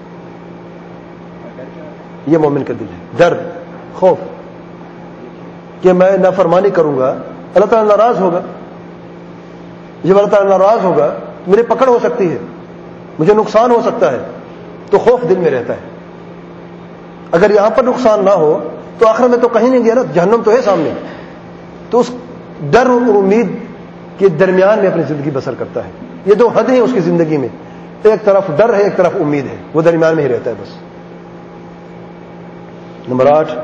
यह मोमिन का दिल है, डर, खौफ कि मैं नाफरमानी करूंगा अल्लाह ताला नाराज होगा, जब अल्लाह ताला नाराज होगा तो मेरी पकड़ हो सकती है, मुझे नुकसान हो सकता है, तो खौफ दिल में रहता है। अगर यहां पर नुकसान ना हो तो आखिर में तो कहीं नहीं गया ना, जहन्नम तो है सामने। तो उस डर और उम्मीद के दरमियान में अपनी जिंदगी बसर करता है। ये 2 हदें हैं उसकी जिंदगी में, एक तरफ डर है, एक तरफ उम्मीद है, वो दरमियान में ही रहता है बस। नंबर 8,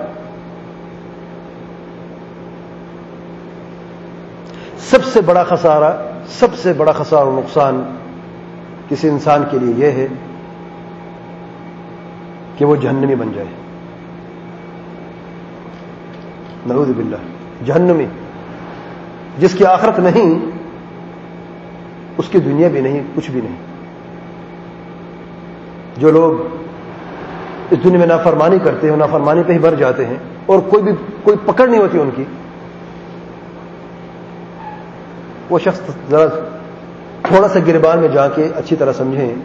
सबसे बड़ा खसारा और नुकसान किसी इंसान के लिए यह है कि वो जहन्नमी बन जाए। नऊज़ बिल्लाह, जहन्नमी, जिसकी आखिरत नहीं, उसकी दुनिया भी नहीं, कुछ भी नहीं। जो लोग इस दुनिया में नाफरमानी करते हैं, नाफरमानी पे ही भर जाते हैं और कोई पकड़ नहीं होती उनकी, वो शख्स जरा थोड़ा सा गिरबान में जाके अच्छी तरह समझें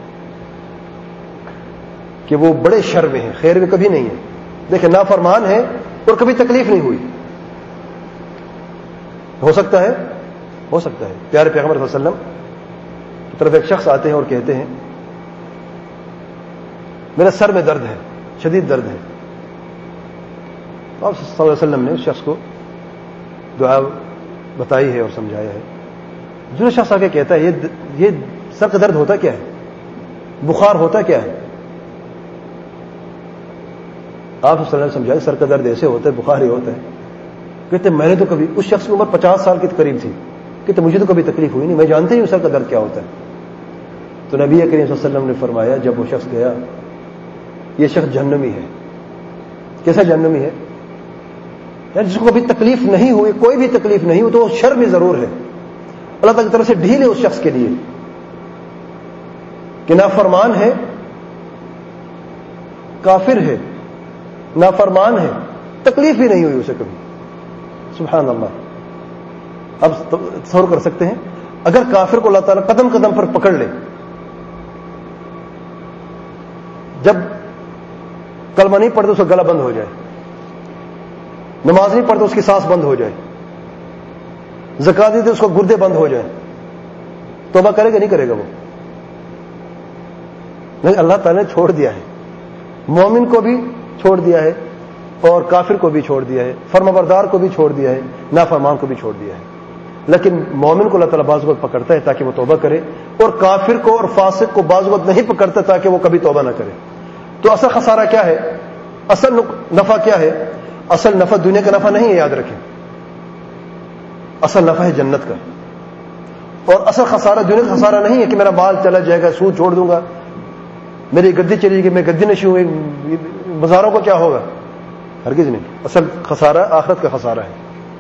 कि वो बड़े शर में है, खैर में कभी नहीं है। देखें, नाफरमान है और कभी तकलीफ नहीं हुई। हो सकता है प्यारे पैगंबर सल्लल्लाहु अलैहि वसल्लम की तरफ एक शख्स आते हैं और कहते हैं मेरे सर में दर्द है, शदीद दर्द है। तो आप सल्लल्लाहु अलैहि वसल्लम ने उस शख्स को दुआ बताई है और समझाया है। जो शख्स आके कहता है ये सर का दर्द होता क्या है, बुखार होता क्या है, आप सल्लल्लाहु अलैहि वसल्लम समझाए सर का दर्द ऐसे होता है, बुखार ही होता है। कहते मैंने तो कभी, उस शख्स की उम्र 50 साल के करीब थी, कहते मुझे तो कभी तकलीफ हुई नहीं, मैं जानते ही सर का दर्द क्या होता है। तो नबी करीम सल्लल्लाहु अलैहि वसल्लम ने फरमाया, जब वो शख्स गया, ये शख्स जहन्नमी है। कैसा जहन्नमी है? यार जिसको कभी तकलीफ नहीं हुई, कोई भी तकलीफ नहीं हुई, तो वो शर में जरूर है। अल्लाह ताला की तरफ से ढील है उस शख्स के लिए कि नाफरमान है, काफिर है, नाफरमान है, तकलीफ भी नहीं हुई उसे कभी। सुभान अल्लाह। अब तसव्वुर कर सकते हैं, अगर काफिर को अल्लाह ताला कदम कदम पर पकड़ ले, जब कलमा नहीं पढ़ते उसका गला बंद हो जाए, नमाज नहीं पढ़ते उसकी सांस बंद हो जाए, ज़कात नहीं देते उसको गुर्दे बंद हो जाए, توبہ کرے گا نہیں کرے گا وہ؟ نہیں، اللہ تعالیٰ نے چھوڑ دیا ہے، مومن کو بھی چھوڑ دیا ہے اور کافر کو بھی چھوڑ دیا ہے، فرمانبردار کو بھی چھوڑ دیا ہے، نافرمان کو بھی چھوڑ دیا ہے. لیکن مومن کو اللہ تعالیٰ بعض وقت پکڑتا ہے تاکہ وہ توبہ کرے، اور کافر کو اور فاسق کو بعض وقت نہیں پکڑتا تاکہ وہ کبھی توبہ نہ کرے. تو اصل خسارہ کیا ہے؟ اصل نفع کیا ہے؟ اصل نفع دنیا کا نفع نہیں ہے، یاد رکھیں. اصل نفع ہے جنت کا. اور اصل خسارہ دنیا کا خسارہ نہیں ہے کہ میرا مال چلا جائے گا، سود چھوڑ دوں گا، میری گدی چلی گئی، میں گدی نشیں ہوں، بازاروں کو کیا ہوگا؟ ہرگز نہیں. اصل خسارہ آخرت کا خسارہ ہے.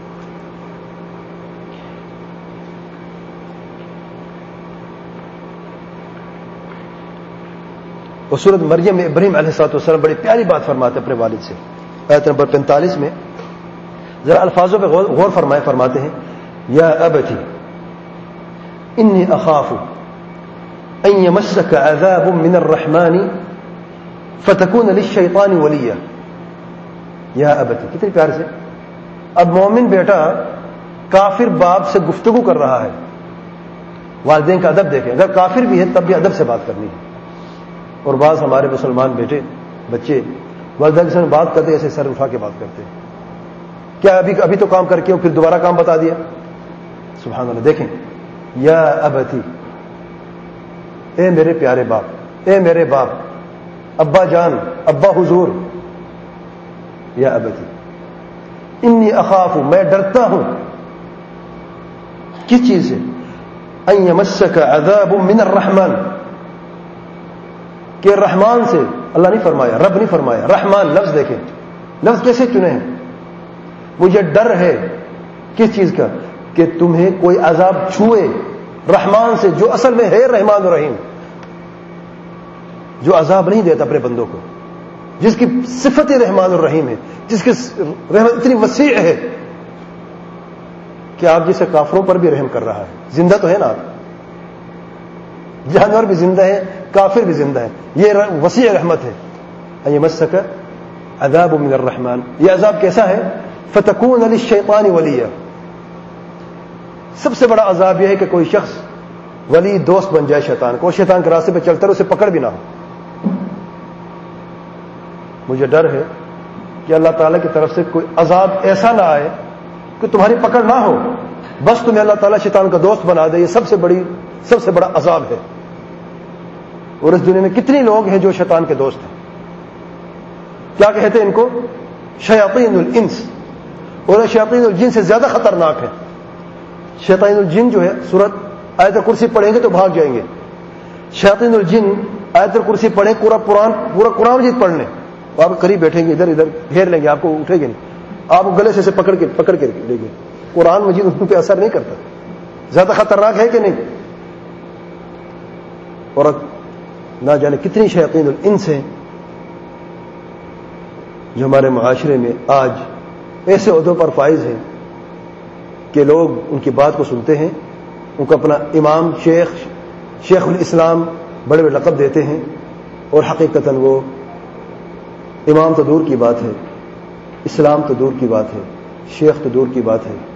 اور سورۃ مریم میں ابراہیم علیہ السلام بڑی پیاری بات فرماتے اپنے والد سے. آیت نمبر 45 میں ذرا الفاظوں پہ غور فرمائے. فرماتے ہیں یا ابتی انی اخاف ان یمسک عذاب من الرحمن فتکون للشیطان ولیا. یا ابتی، کتنے پیار سے. اب مومن بیٹا کافر باپ سے گفتگو کر رہا ہے. والدین کا ادب دیکھیں، اگر کافر بھی ہے تب بھی ادب سے بات کرنی ہے. اور بعض ہمارے مسلمان بیٹے بچے والدین سے بات کرتے ایسے سر اٹھا کے بات کرتے ہیں. کیا ابھی تو کام کر کے پھر دوبارہ کام بتا دیا؟ سبحان اللہ. دیکھیں یا ابتی، اے میرے پیارے باپ، اے میرے باپ، ابا جان، ابا حضور. یا ابتی انی اخاف، میں ڈرتا ہوں. کس چیز سے؟ ان یمسک عذاب من الرحمن، کہ رحمان سے. اللہ نہیں فرمایا، رب نہیں فرمایا، رحمان. لفظ دیکھیں، لفظ کیسے چنے ہیں. مجھے ڈر ہے کس چیز کا؟ کہ تمہیں کوئی عذاب چھوئے رحمان سے، جو اصل میں ہے رحمان الرحیم، جو عذاب نہیں دیتا اپنے بندوں کو، جس کی صفت رحمان الرحیم ہے، جس کی رحمت اتنی وسیع ہے کہ آپ جیسے کافروں پر بھی رحم کر رہا ہے. زندہ تو ہے نا آپ، جانور بھی زندہ ہے، کافر بھی زندہ ہے. یہ وسیع رحمت ہے. یمسک عذاب من الرحمن، یہ عذاب کیسا ہے؟ فتکون للشیطان ولیا. سب سے بڑا عذاب یہ ہے کہ کوئی شخص ولی دوست بن جائے شیطان کو، شیطان کے راستے پہ چلتا رہے، اسے پکڑ بھی نہ ہو. مجھے ڈر ہے کہ اللہ تعالیٰ کی طرف سے کوئی عذاب ایسا نہ آئے کہ تمہاری پکڑ نہ ہو، بس تمہیں اللہ تعالیٰ شیطان کا دوست بنا دے. یہ سب سے بڑا عذاب ہے. اور اس دنیا میں کتنی لوگ ہیں جو شیطان کے دوست ہیں. کیا کہتے ہیں ان کو؟ شیاطین الانس. اور شیاطین الجن سے زیادہ خطرناک ہے. شیاطین الجن جو ہے، سورت آیت کرسی پڑھیں گے تو بھاگ جائیں گے. شیاطین الجن آیت کرسی پڑھیں، پورا قرآن مجید پڑھ لیں، آپ قریب بیٹھیں گے، ادھر گھیر لیں گے، آپ کو اٹھے گے نہیں، آپ گلے سے پکڑ کے لیں گے. قرآن مجید ان پہ اثر نہیں کرتا. زیادہ خطرناک ہے کہ نہیں؟ اور نہ جانے کتنی شیاطین الانس ہیں جو ہمارے معاشرے میں آج ایسے عہدوں پر فائز ہیں کہ لوگ ان کی بات کو سنتے ہیں، ان کو اپنا امام، شیخ الاسلام بڑے بڑے لقب دیتے ہیں، اور حقیقتاً وہ امام تو دور کی بات ہے، اسلام تو دور کی بات ہے، شیخ تو دور کی بات ہے.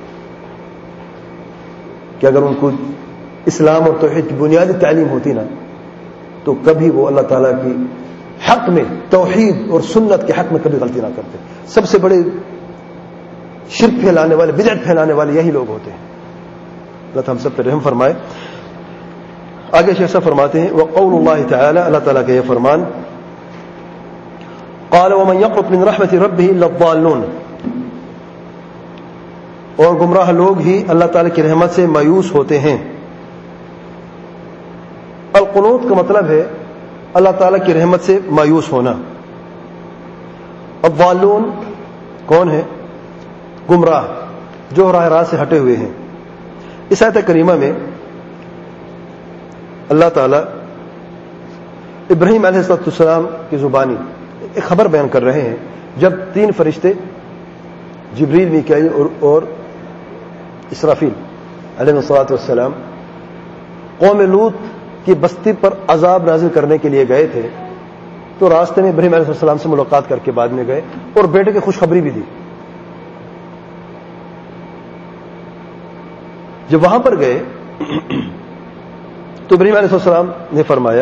کہ اگر ان کو اسلام اور توحید کی بنیادی تعلیم ہوتی نا تو کبھی وہ اللہ تعالیٰ کی حق میں، توحید اور سنت کے حق میں کبھی غلطی نہ کرتے. سب سے بڑے شرک پھیلانے والے، بدعت پھیلانے والے یہی لوگ ہوتے ہیں. اللہ تعالیٰ ہم سب پہ رحم فرمائے. آگے شیخ صاحب فرماتے ہیں وقول اللہ تعالی، اللہ تعالیٰ کا یہ فرمان، قال ومن يقنط من رحمت ربه الا الضالون، اور گمراہ لوگ ہی اللہ تعالیٰ کی رحمت سے مایوس ہوتے ہیں. القنوط کا مطلب ہے اللہ تعالیٰ کی رحمت سے مایوس ہونا. الضالون کون ہے؟ گمراہ، جو راہ راست سے ہٹے ہوئے ہیں. اس آیت کریمہ میں اللہ تعالیٰ ابراہیم علیہ السلام کی زبانی ایک خبر بیان کر رہے ہیں. جب 3 فرشتے جبریل، میکائیل اور اسرافیل علیہ السلام قوم لوط کی بستی پر عذاب نازل کرنے کے لیے گئے تھے، تو راستے میں ابراہیم علیہ السلام سے ملاقات کر کے بعد میں گئے اور بیٹے کی خوشخبری بھی دی. جب وہاں پر گئے تو ابراہیم علیہ السلام نے فرمایا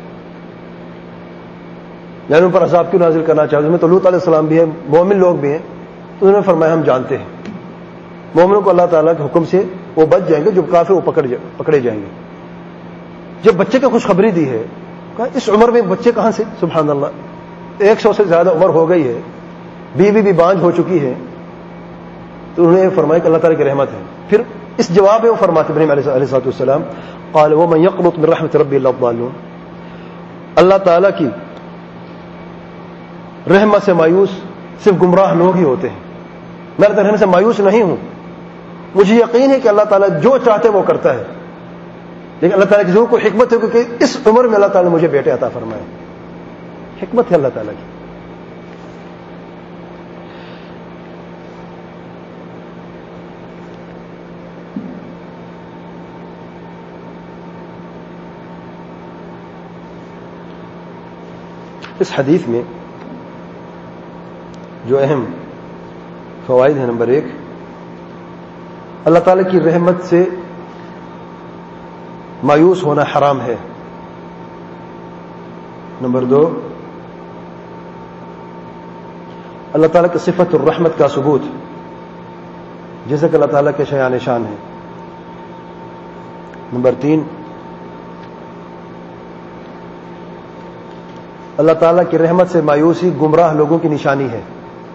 یعنی ان پر عذاب کیوں نازل کرنا چاہتے ہیں؟ تو لوط علیہ السلام بھی ہیں، مومن لوگ بھی ہیں، تو انہوں نے فرمایا ہم جانتے ہیں مومنوں کو اللہ تعالیٰ کے حکم سے وہ بچ جائیں گے، جو کافر وہ پکڑے جائیں گے۔ جب بچے کی خوشخبری دی ہے، کہا اس عمر میں بچے کہاں سے؟ سبحان اللہ، 100 سے زیادہ عمر ہو گئی ہے، بیوی بھی بانجھ ہو چکی ہے، تو انہوں نے فرمایا کہ اللہ تعالیٰ کی رحمت ہے۔ پھر اس جواب میں وہ فرماتے ابراہیم علیہ السلام قال ومن يقنط من رحمت ربه الا الضالون، اللہ تعالیٰ کی رحمت سے مایوس صرف گمراہ لوگ ہی ہوتے ہیں۔ میں اللہ رحمت سے مایوس نہیں ہوں، مجھے یقین ہے کہ اللہ تعالیٰ جو چاہتے وہ کرتا ہے، لیکن اللہ تعالیٰ کی ضرور کوئی حکمت ہے، کیونکہ اس عمر میں اللہ تعالیٰ نے مجھے بیٹے عطا فرمائے، حکمت ہے اللہ تعالیٰ کی۔ اس حدیث میں جو اہم فوائد ہیں، نمبر 1 اللہ تعالیٰ کی رحمت سے مایوس ہونا حرام ہے۔ نمبر 2 اللہ تعالیٰ کی صفت الرحمت کا ثبوت، جیسے کہ اللہ تعالیٰ کے شایان شان ہے۔ نمبر 3 اللہ تعالیٰ کی رحمت سے مایوسی گمراہ لوگوں کی نشانی ہے۔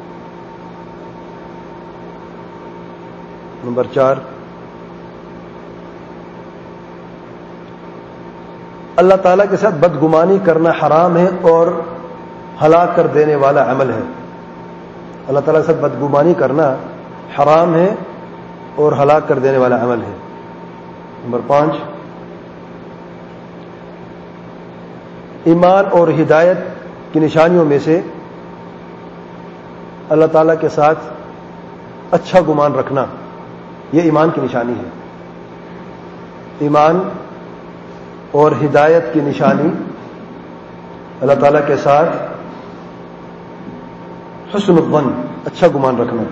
نمبر 4 اللہ تعالیٰ کے ساتھ بدگمانی کرنا حرام ہے اور ہلاک کر دینے والا عمل ہے۔ اللہ تعالیٰ کے ساتھ بدگمانی کرنا حرام ہے اور ہلاک کر دینے والا عمل ہے۔ نمبر 5 ایمان اور ہدایت کی نشانیوں میں سے اللہ تعالیٰ کے ساتھ اچھا گمان رکھنا، یہ ایمان کی نشانی ہے۔ ایمان اور ہدایت کی نشانی اللہ تعالیٰ کے ساتھ حسن الظن، اچھا گمان رکھنا۔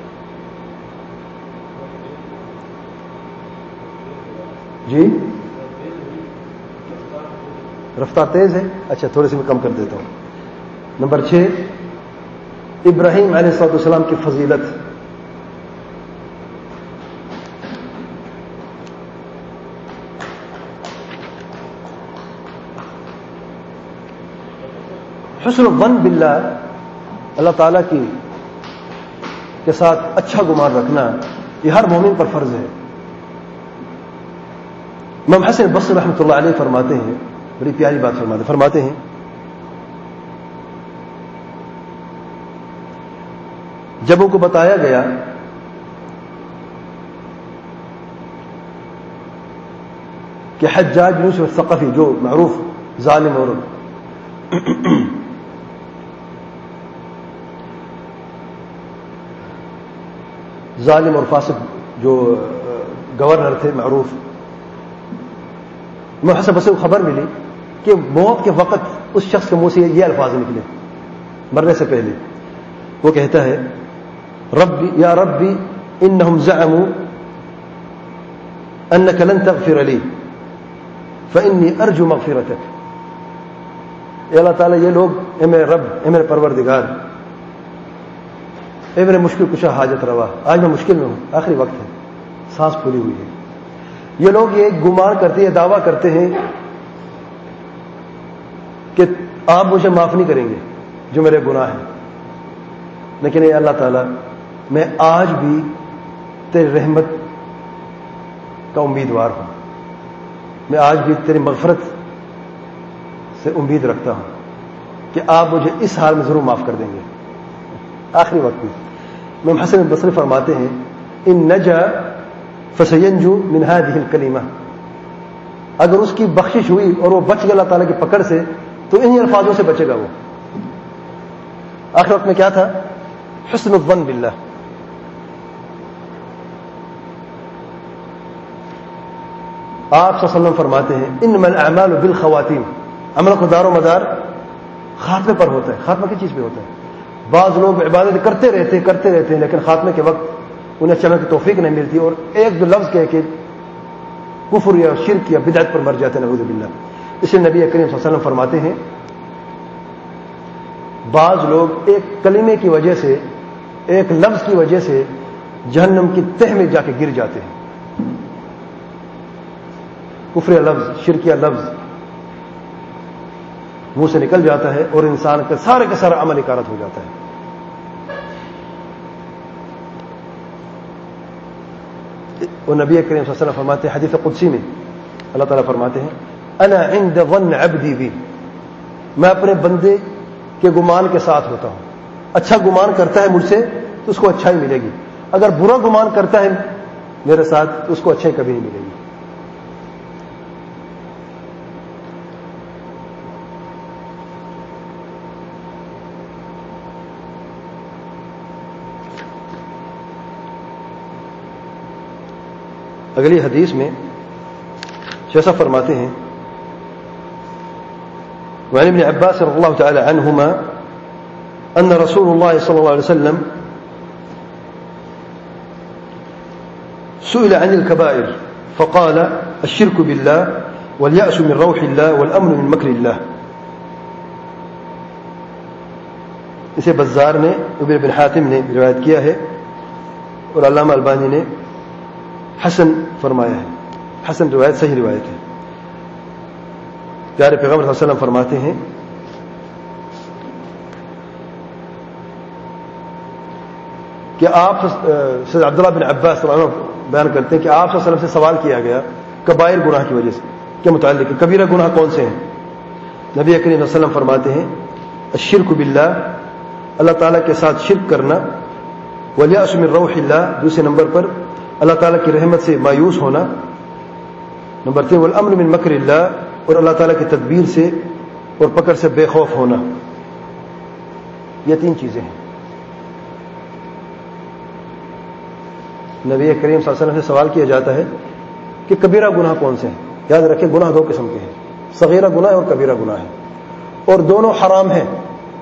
جی رفتار تیز ہے، اچھا تھوڑی سی میں کم کر دیتا ہوں۔ نمبر 6 ابراہیم علیہ السلام کی فضیلت، حسن الظن باللہ، اللہ تعالیٰ کے ساتھ اچھا گمان رکھنا یہ ہر مومن پر فرض ہے۔ امام حسن بصری رحمۃ اللہ علیہ فرماتے ہیں، بڑی پیاری بات فرماتے ہیں جب ان کو بتایا گیا کہ حجاج بن یوسف الثقفی جو معروف ظالم اور فاسق جو گورنر تھے معروف، امام حسن بصری کو خبر ملی کہ موت کے وقت اس شخص کے منہ سے یہ الفاظ نکلے مرنے سے پہلے، وہ کہتا ہے ربی یا ربی انہم زعموا انک لن تغفر لی فانی ارجو مغفرتک، اے اللہ تعالیٰ یہ لوگ، اے میرے رب، اے میرے پروردگار، اے میرے مشکل کشا حاجت روا، آج میں مشکل میں ہوں، آخری وقت ہے، سانس پھولی ہوئی ہے، یہ لوگ یہ گمان کرتے ہیں، دعویٰ کرتے ہیں کہ آپ مجھے معاف نہیں کریں گے جو میرے گناہ ہیں، لیکن اے اللہ تعالیٰ میں آج بھی تیری رحمت کا امیدوار ہوں، میں آج بھی تیری مغفرت سے امید رکھتا ہوں کہ آپ مجھے اس حال میں ضرور معاف کر دیں گے، آخری وقت میں۔ امام حسن بصری فرماتے ہیں ان نجا فسینجو من هذه الکلمہ، اگر اس کی بخشش ہوئی اور وہ بچ گیا اللہ تعالیٰ کی پکڑ سے تو انہی الفاظوں سے بچے گا وہ۔ آخر وقت میں کیا تھا؟ حسن الظن باللہ۔ آپ صلی اللہ علیہ وسلم فرماتے ہیں انما الاعمال بالخواتیم، عمل کا دار و مدار خاتمے پر ہوتا ہے۔ خاتمہ کی چیز پہ ہوتا ہے؟ بعض لوگ عبادت کرتے رہتے ہیں لیکن خاتمے کے وقت انہیں چلنے کی توفیق نہیں ملتی، اور ایک دو لفظ کہہ کے کفر یا شرک یا بدعت پر مر جاتے ہیں، نعوذ باللہ۔ اس لیے نبی کریم صلی اللہ علیہ وسلم فرماتے ہیں بعض لوگ ایک کلمے کی وجہ سے، ایک لفظ کی وجہ سے جہنم کی تہ میں جا کے گر جاتے ہیں۔ کفر یا لفظ، شرک یا لفظ منہ سے نکل جاتا ہے اور انسان کا سارا عمل اکارت ہو جاتا ہے۔ اور نبی کریم صلی اللہ علیہ وسلم فرماتے ہیں حدیث قدسی میں، اللہ تعالیٰ فرماتے ہیں انا عند ظن عبدی بی، میں اپنے بندے کے گمان کے ساتھ ہوتا ہوں۔ اچھا گمان کرتا ہے مجھ سے تو اس کو اچھائی ملے گی، اگر برا گمان کرتا ہے میرے ساتھ تو اس کو اچھائی کبھی نہیں ملے گی۔ اگلی حدیث میں جیسا فرماتے ہیں وعن ابن عباس رضی اللہ تعالی عنہما ان رسول اللہ صلی اللہ علیہ وسلم سئل عن الكبائر فقال الشرك بالله واليأس من روح الله والأمن من مكر الله۔ اسے بزار نے، ابن بن حاتم نے روایت کیا ہے اور علامہ البانی نے حسن فرمایا ہے۔ حسن روایت صحیح روایت ہے۔ پیارے پیغمبر صلی اللہ علیہ وسلم فرماتے ہیں کہ آپ سید عبداللہ بن عباس بیان کرتے ہیں کہ آپ صلی اللہ علیہ وسلم سے سوال کیا گیا کبائر گناہ کی وجہ سے کے متعلق، کبیرہ گناہ کون سے ہیں؟ نبی کریم صلی اللہ علیہ وسلم فرماتے ہیں الشرک باللہ، اللہ تعالیٰ کے ساتھ شرک کرنا، والیأس من روح اللہ، دوسرے نمبر پر اللہ تعالیٰ کی رحمت سے مایوس ہونا، نمبر 3 والامن من مکر اللہ، اور اللہ تعالیٰ کی تدبیر سے اور پکڑ سے بے خوف ہونا۔ یہ 3 چیزیں ہیں۔ نبی کریم صلی اللہ علیہ وسلم سے سوال کیا جاتا ہے کہ کبیرہ گناہ کون سے ہیں؟ یاد رکھیں گناہ 2 قسم کے ہیں، صغیرہ گناہ اور کبیرہ گناہ ہے، اور دونوں حرام ہیں۔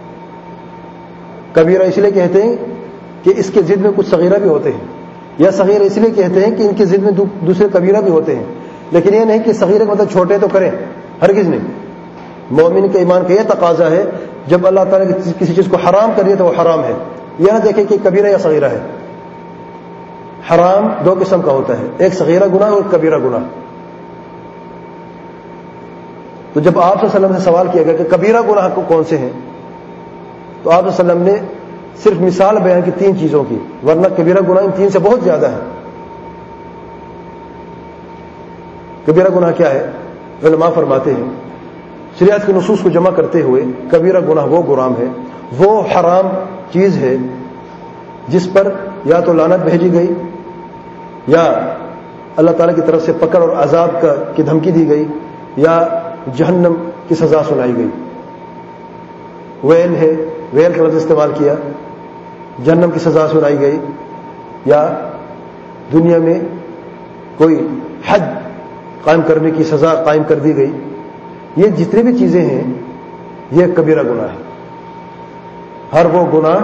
کبیرہ اس لیے کہتے ہیں کہ اس کے ضد میں کچھ صغیرہ بھی ہوتے ہیں، یا صغیرہ اس لیے کہتے ہیں کہ ان کے ضد میں دوسرے کبیرہ بھی ہوتے ہیں، لیکن یہ نہیں کہ صغیرہ کا مطلب چھوٹے تو کریں، ہرگز نہیں۔ مومن کے ایمان کا یہ تقاضا ہے جب اللہ تعالیٰ نے کسی چیز کو حرام کر دیا تو وہ حرام ہے، یہ نہ دیکھیں کہ کبیرہ یا صغیرہ ہے۔ حرام 2 قسم کا ہوتا ہے، ایک صغیرہ گناہ اور کبیرہ گناہ۔ تو جب آپ صلی اللہ علیہ وسلم سے سوال کیا گیا کہ کبیرہ گناہ کو کون سے ہیں، تو آپ صلی اللہ علیہ وسلم نے صرف مثال بیان کی 3 چیزوں کی، ورنہ کبیرہ گناہ ان 3 سے بہت زیادہ ہے۔ کبیرہ گناہ کیا ہے؟ علماء فرماتے ہیں شریعت کے نصوص کو جمع کرتے ہوئے کبیرہ گناہ وہ گناہ ہے، وہ حرام چیز ہے جس پر یا تو لعنت بھیجی گئی، یا اللہ تعالیٰ کی طرف سے پکڑ اور عذاب کی دھمکی دی گئی، یا جہنم کی سزا سنائی گئی۔ ویل ہے، ویل کا لفظ استعمال کیا، جہنم کی سزا سنائی گئی، یا دنیا میں کوئی حد قائم کرنے کی سزا قائم کر دی گئی۔ یہ جتنی بھی چیزیں ہیں یہ کبیرہ گناہ ہے۔ ہر وہ گناہ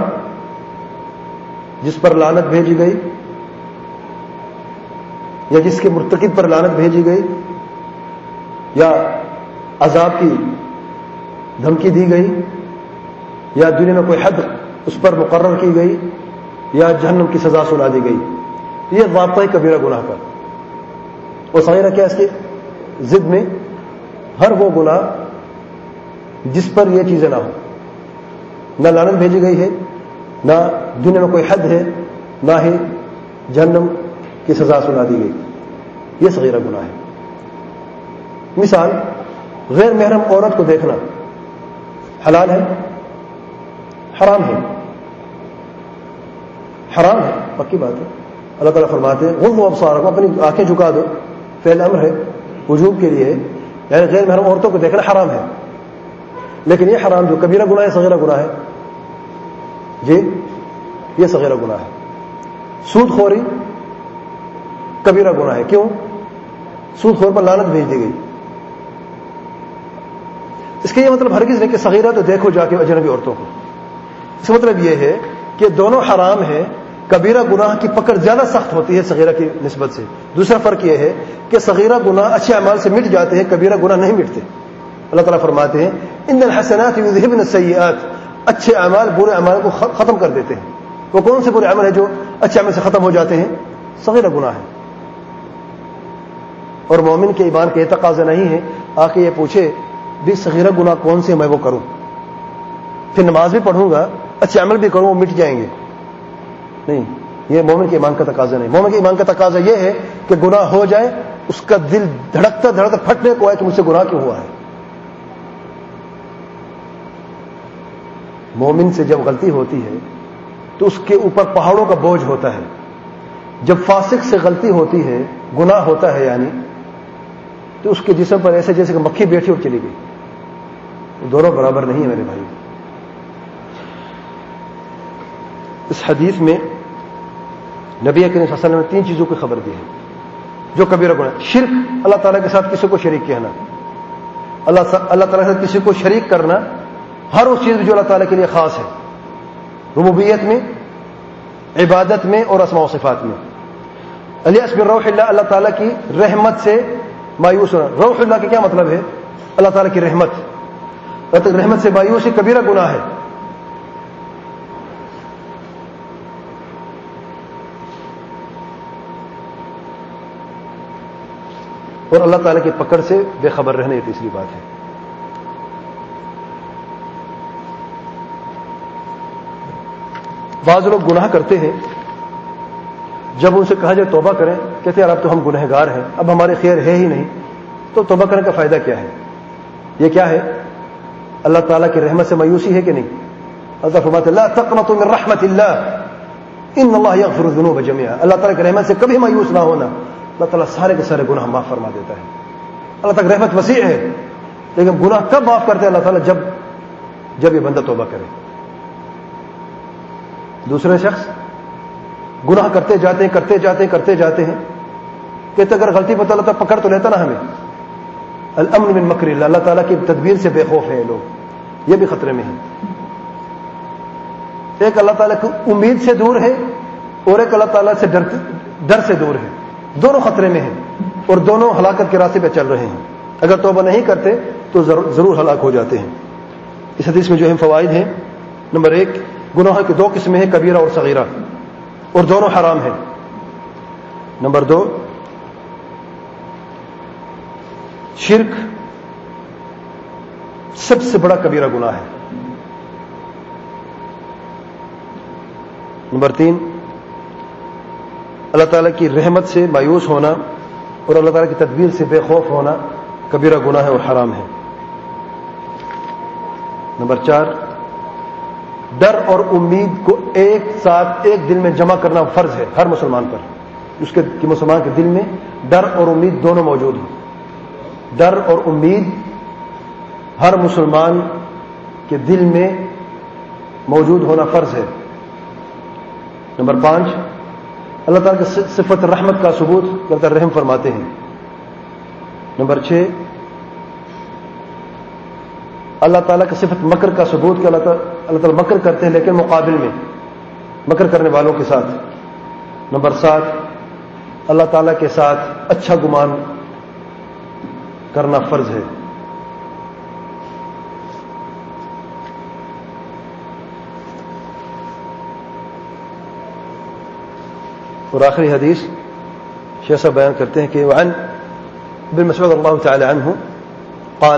جس پر لعنت بھیجی گئی یا جس کے مرتکب پر لعنت بھیجی گئی یا عذاب کی دھمکی دی گئی یا دنیا میں کوئی حد اس پر مقرر کی گئی یا جہنم کی سزا سنا دی گئی، یہ ضابطہ ہے کبیرہ گناہ کا۔ اور صغیرہ کیا اس کے ضد میں ہر وہ گناہ جس پر یہ چیزیں نہ ہو، نہ لعنت بھیجی گئی ہے، نہ دنیا میں کوئی حد ہے، نہ ہی جہنم کی سزا سنا دی گئی، یہ صغیرہ گناہ ہے۔ مثال، غیر محرم عورت کو دیکھنا حلال ہے؟ حرام ہے؟ حرام ہے، پکی بات ہے۔ اللہ تعالیٰ فرماتے ہیں غضوا ابصارکم، اپنی آنکھیں جھکا دو، فعل امر ہے، وجوب کے لیے ہے، یعنی غیر محرم عورتوں کو دیکھنا حرام ہے۔ لیکن یہ حرام جو کبیرہ گناہ ہے صغیرہ گناہ ہے؟ جی یہ صغیرہ گناہ ہے۔ سود خوری کبیرہ گناہ ہے، کیوں؟ سود خور پر لعنت بھیج دی گئی۔ اس کا یہ مطلب ہرگز نہیں کہ صغیرہ تو دیکھو جا کے اجنبی عورتوں کو، اس کا مطلب یہ ہے کہ دونوں حرام ہیں، کبیرہ گناہ کی پکڑ زیادہ سخت ہوتی ہے صغیرہ کی نسبت سے. دوسرا فرق یہ ہے کہ صغیرہ گناہ اچھے اعمال سے مٹ جاتے ہیں، کبیرہ گناہ نہیں مٹتے. اللہ تعالیٰ فرماتے ہیں ان الحسنات یذهبن السیئات، اچھے اعمال برے اعمال کو ختم کر دیتے ہیں. وہ کون سے برے عمل ہیں جو اچھے عمل سے ختم ہو جاتے ہیں؟ صغیرہ گناہ ہے. اور مومن کے ایمان کا یہ تقاضا نہیں ہے آ کے یہ پوچھے بھی صغیرہ گناہ کون سے میں وہ کروں، پھر نماز بھی پڑھوں گا اچھے عمل بھی کروں وہ مٹ جائیں گے. نہیں، یہ مومن کے ایمان کا تقاضا نہیں. مومن کے ایمان کا تقاضا یہ ہے کہ گناہ ہو جائے اس کا دل دھڑکتا دھڑکتا پھٹنے کو ہے کہ مجھ سے گناہ کیوں ہوا ہے. مومن سے جب غلطی ہوتی ہے تو اس کے اوپر پہاڑوں کا بوجھ ہوتا ہے. جب فاسق سے غلطی ہوتی ہے، گناہ ہوتا ہے یعنی، تو اس کے جسم پر ایسے جیسے کہ مکھی بیٹھی اور چلی گئی. دونوں برابر نہیں ہے میرے بھائی. اس حدیث میں نبی کریم صلی اللہ علیہ وسلم نے 3 چیزوں کی خبر دی ہے جو کبیرہ گناہ. شرک، اللہ تعالیٰ کے ساتھ کسی کو شریک کہنا، اللہ تعالیٰ کے ساتھ کسی کو شریک کرنا ہر اس چیز جو اللہ تعالیٰ کے لیے خاص ہے، ربوبیت میں، عبادت میں اور اسماء و صفات میں. الیأس بالروح اللہ، اللہ تعالیٰ کی رحمت سے مایوس ہونا. روح اللہ کا کیا مطلب ہے؟ اللہ تعالیٰ کی رحمت. رحمت سے مایوسی کبیرہ گناہ ہے. اور اللہ تعالیٰ کی پکڑ سے بے خبر رہنا، یہ تیسری بات ہے. بعض لوگ گناہ کرتے ہیں، جب ان سے کہا جائے توبہ کریں کہتے ہیں یار اب تو ہم گنہگار ہیں، اب ہمارے خیر ہے ہی نہیں، تو توبہ کرنے کا فائدہ کیا ہے؟ یہ کیا ہے؟ اللہ تعالیٰ کی رحمت سے مایوسی ہے کہ نہیں؟ اللہ فرماتے ہیں لا تقنطوا من رحمت اللہ ان اللہ یغفر الذنوب جميعا. اللہ تعالیٰ کی رحمت سے کبھی مایوس نہ ہونا، اللہ تعالیٰ سارے کے سارے گناہ معاف فرما دیتا ہے. اللہ تعالیٰ کی رحمت وسیع ہے، لیکن گناہ کب معاف کرتے ہیں اللہ تعالیٰ؟ جب یہ بندہ توبہ کرے. دوسرے شخص گناہ کرتے جاتے ہیں کہتے اگر غلطی پتہ اللہ پکڑ تو لیتا نا ہمیں. الامن من مکر اللہ، اللہ تعالیٰ کی تدبیر سے بے خوف ہے لوگ، یہ بھی خطرے میں ہیں. ایک اللہ تعالیٰ کی امید سے دور ہے اور ایک اللہ تعالیٰ سے ڈر سے دور ہے. دونوں خطرے میں ہیں اور دونوں ہلاکت کے راستے پہ چل رہے ہیں. اگر توبہ نہیں کرتے تو ضرور ہلاک ہو جاتے ہیں. اس حدیث میں جو اہم فوائد ہیں، نمبر 1، گناہ کی 2 قسمیں ہیں، کبیرہ اور صغیرہ، اور دونوں حرام ہیں. نمبر 2، شرک سب سے بڑا کبیرہ گناہ ہے. نمبر 3، اللہ تعالیٰ کی رحمت سے مایوس ہونا اور اللہ تعالیٰ کی تدبیر سے بے خوف ہونا کبیرہ گناہ ہے اور حرام ہے. نمبر 4، ڈر اور امید کو ایک ساتھ ایک دل میں جمع کرنا فرض ہے ہر مسلمان پر. اس کے مسلمان کے دل میں ڈر اور امید دونوں موجود ہیں. ڈر اور امید ہر مسلمان کے دل میں موجود ہونا فرض ہے. نمبر 5، اللہ تعالیٰ کی صفت رحمت کا ثبوت اللہ تعالیٰ رحم فرماتے ہیں. نمبر 6، اللہ تعالیٰ کی صفت مکر کا ثبوت کہ اللہ تعالیٰ مکر کرتے ہیں لیکن مقابل میں مکر کرنے والوں کے ساتھ. نمبر 7، اللہ تعالیٰ کے ساتھ اچھا گمان کرنا فرض ہے. اور آخری حدیث شیخ صاحب بیان کرتے ہیں کہ وعن ابن مسعود رضی اللہ تعالی عنہ قال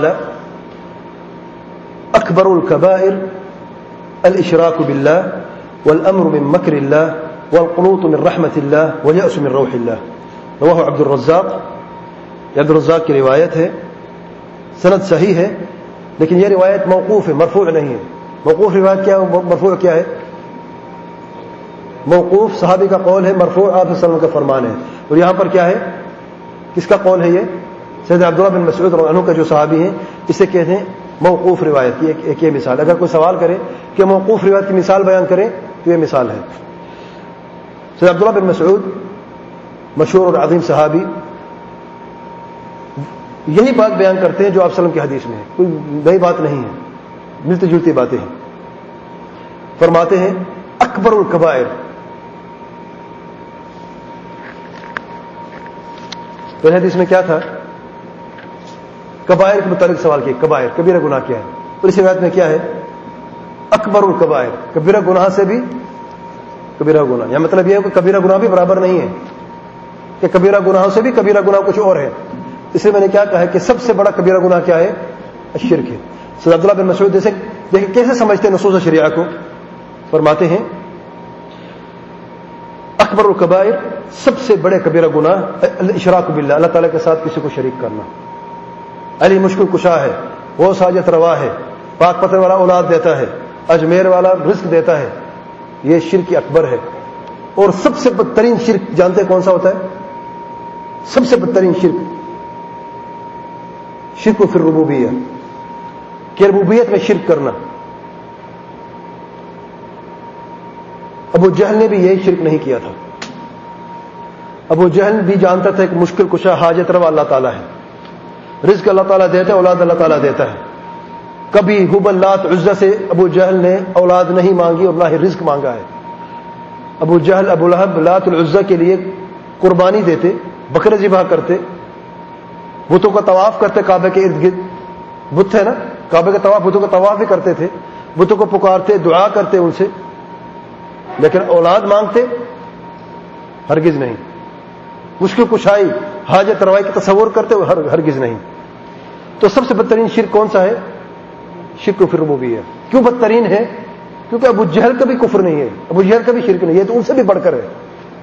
اکبر الكبائر الاشراك بالله والامر من مكر الله والقنوط من رحمة الله واليأس من روح الله. رواه عبد الرزاق. عبد الرزاق کی روایت ہے، سند صحیح ہے، لیکن یہ روایت موقوف ہے، مرفوع نہیں ہے. موقوف روایت کیا ہے؟ مرفوع کیا ہے؟ موقوف صحابی کا قول ہے، مرفوع آپ صلی اللہ علیہ وسلم کا فرمان ہے. اور یہاں پر کیا ہے؟ کس کا قول ہے؟ یہ سید عبداللہ بن مسعود رضی اللہ عنہ کا جو صحابی ہیں، اسے کہتے ہیں موقوف روایت کی ایک یہ مثال. اگر کوئی سوال کرے کہ موقوف روایت کی مثال بیان کرے تو یہ مثال ہے. سید عبداللہ بن مسعود مشہور اور عظیم صحابی یہی بات بیان کرتے ہیں جو آپ صلی اللہ علیہ وسلم کی حدیث میں ہے، کوئی نئی بات نہیں ہے، ملتی جلتی باتیں ہیں. فرماتے ہیں اکبر الکبائر، تو حدیث میں کیا تھا؟ کبائر کے متعلق سوال کیا، کبائر کبیرہ گناہ کیا ہے؟ اور اس روایت میں کیا ہے؟ اکبر الکبائر، کبیرہ گناہ سے بھی کبیرہ گناہ، یا مطلب یہ ہے کہ کبیرہ گناہ بھی برابر نہیں ہے، کہ کبیرہ گناہوں سے بھی کبیرہ گناہ کچھ اور ہے. اس لیے میں نے کیا کہا ہے کہ سب سے بڑا کبیرہ گناہ کیا ہے؟ شرک ہے. سید عبداللہ بن مسعود دیکھیں کیسے سمجھتے ہیں نصوص شریعہ کو. فرماتے ہیں اکبر الکبائر، سب سے بڑے کبیرہ گناہ الاشراک باللہ، اللہ تعالیٰ کے ساتھ کسی کو شریک کرنا. علی مشکل کشا ہے، وہ ساجت روا ہے، پاک پتھر والا اولاد دیتا ہے، اجمیر والا رزق دیتا ہے، یہ شرک اکبر ہے. اور سب سے بدترین شرک جانتے کون سا ہوتا ہے؟ سب سے بدترین شرک شرک فی الربوبیہ، کہ ربوبیت میں شرک کرنا. ابو جہل نے بھی یہی شرک نہیں کیا تھا. ابو جہل بھی جانتا تھا کہ مشکل کشا حاجت روا اللہ تعالیٰ ہے، رزق اللہ تعالیٰ دیتا ہے، اولاد اللہ تعالیٰ دیتا ہے. کبھی حبل لات عزہ سے ابو جہل نے اولاد نہیں مانگی اور نہ ہی رزق مانگا ہے. ابو جہل ابو لہب لات العزہ کے لیے قربانی دیتے، بکرے ذبح کرتے، بتوں کا طواف کرتے، کعبے کے ارد گرد بت ہے نا، کعبے کا طواف، بتوں کا طواف بھی کرتے تھے، بتوں کو پکارتے، دعا کرتے ان سے، لیکن اولاد مانگتے ہرگز نہیں. مشکل کشائی حاجت روائی کا تصور کرتے ہرگز نہیں. تو سب سے بدترین شرک کون سا ہے؟ شرک فی الربوبیہ. کیوں بدترین ہے؟ کیونکہ ابو جہل کا بھی کفر نہیں ہے، ابو جہل کا بھی شرک نہیں ہے، تو ان سے بھی بڑھ کر ہے.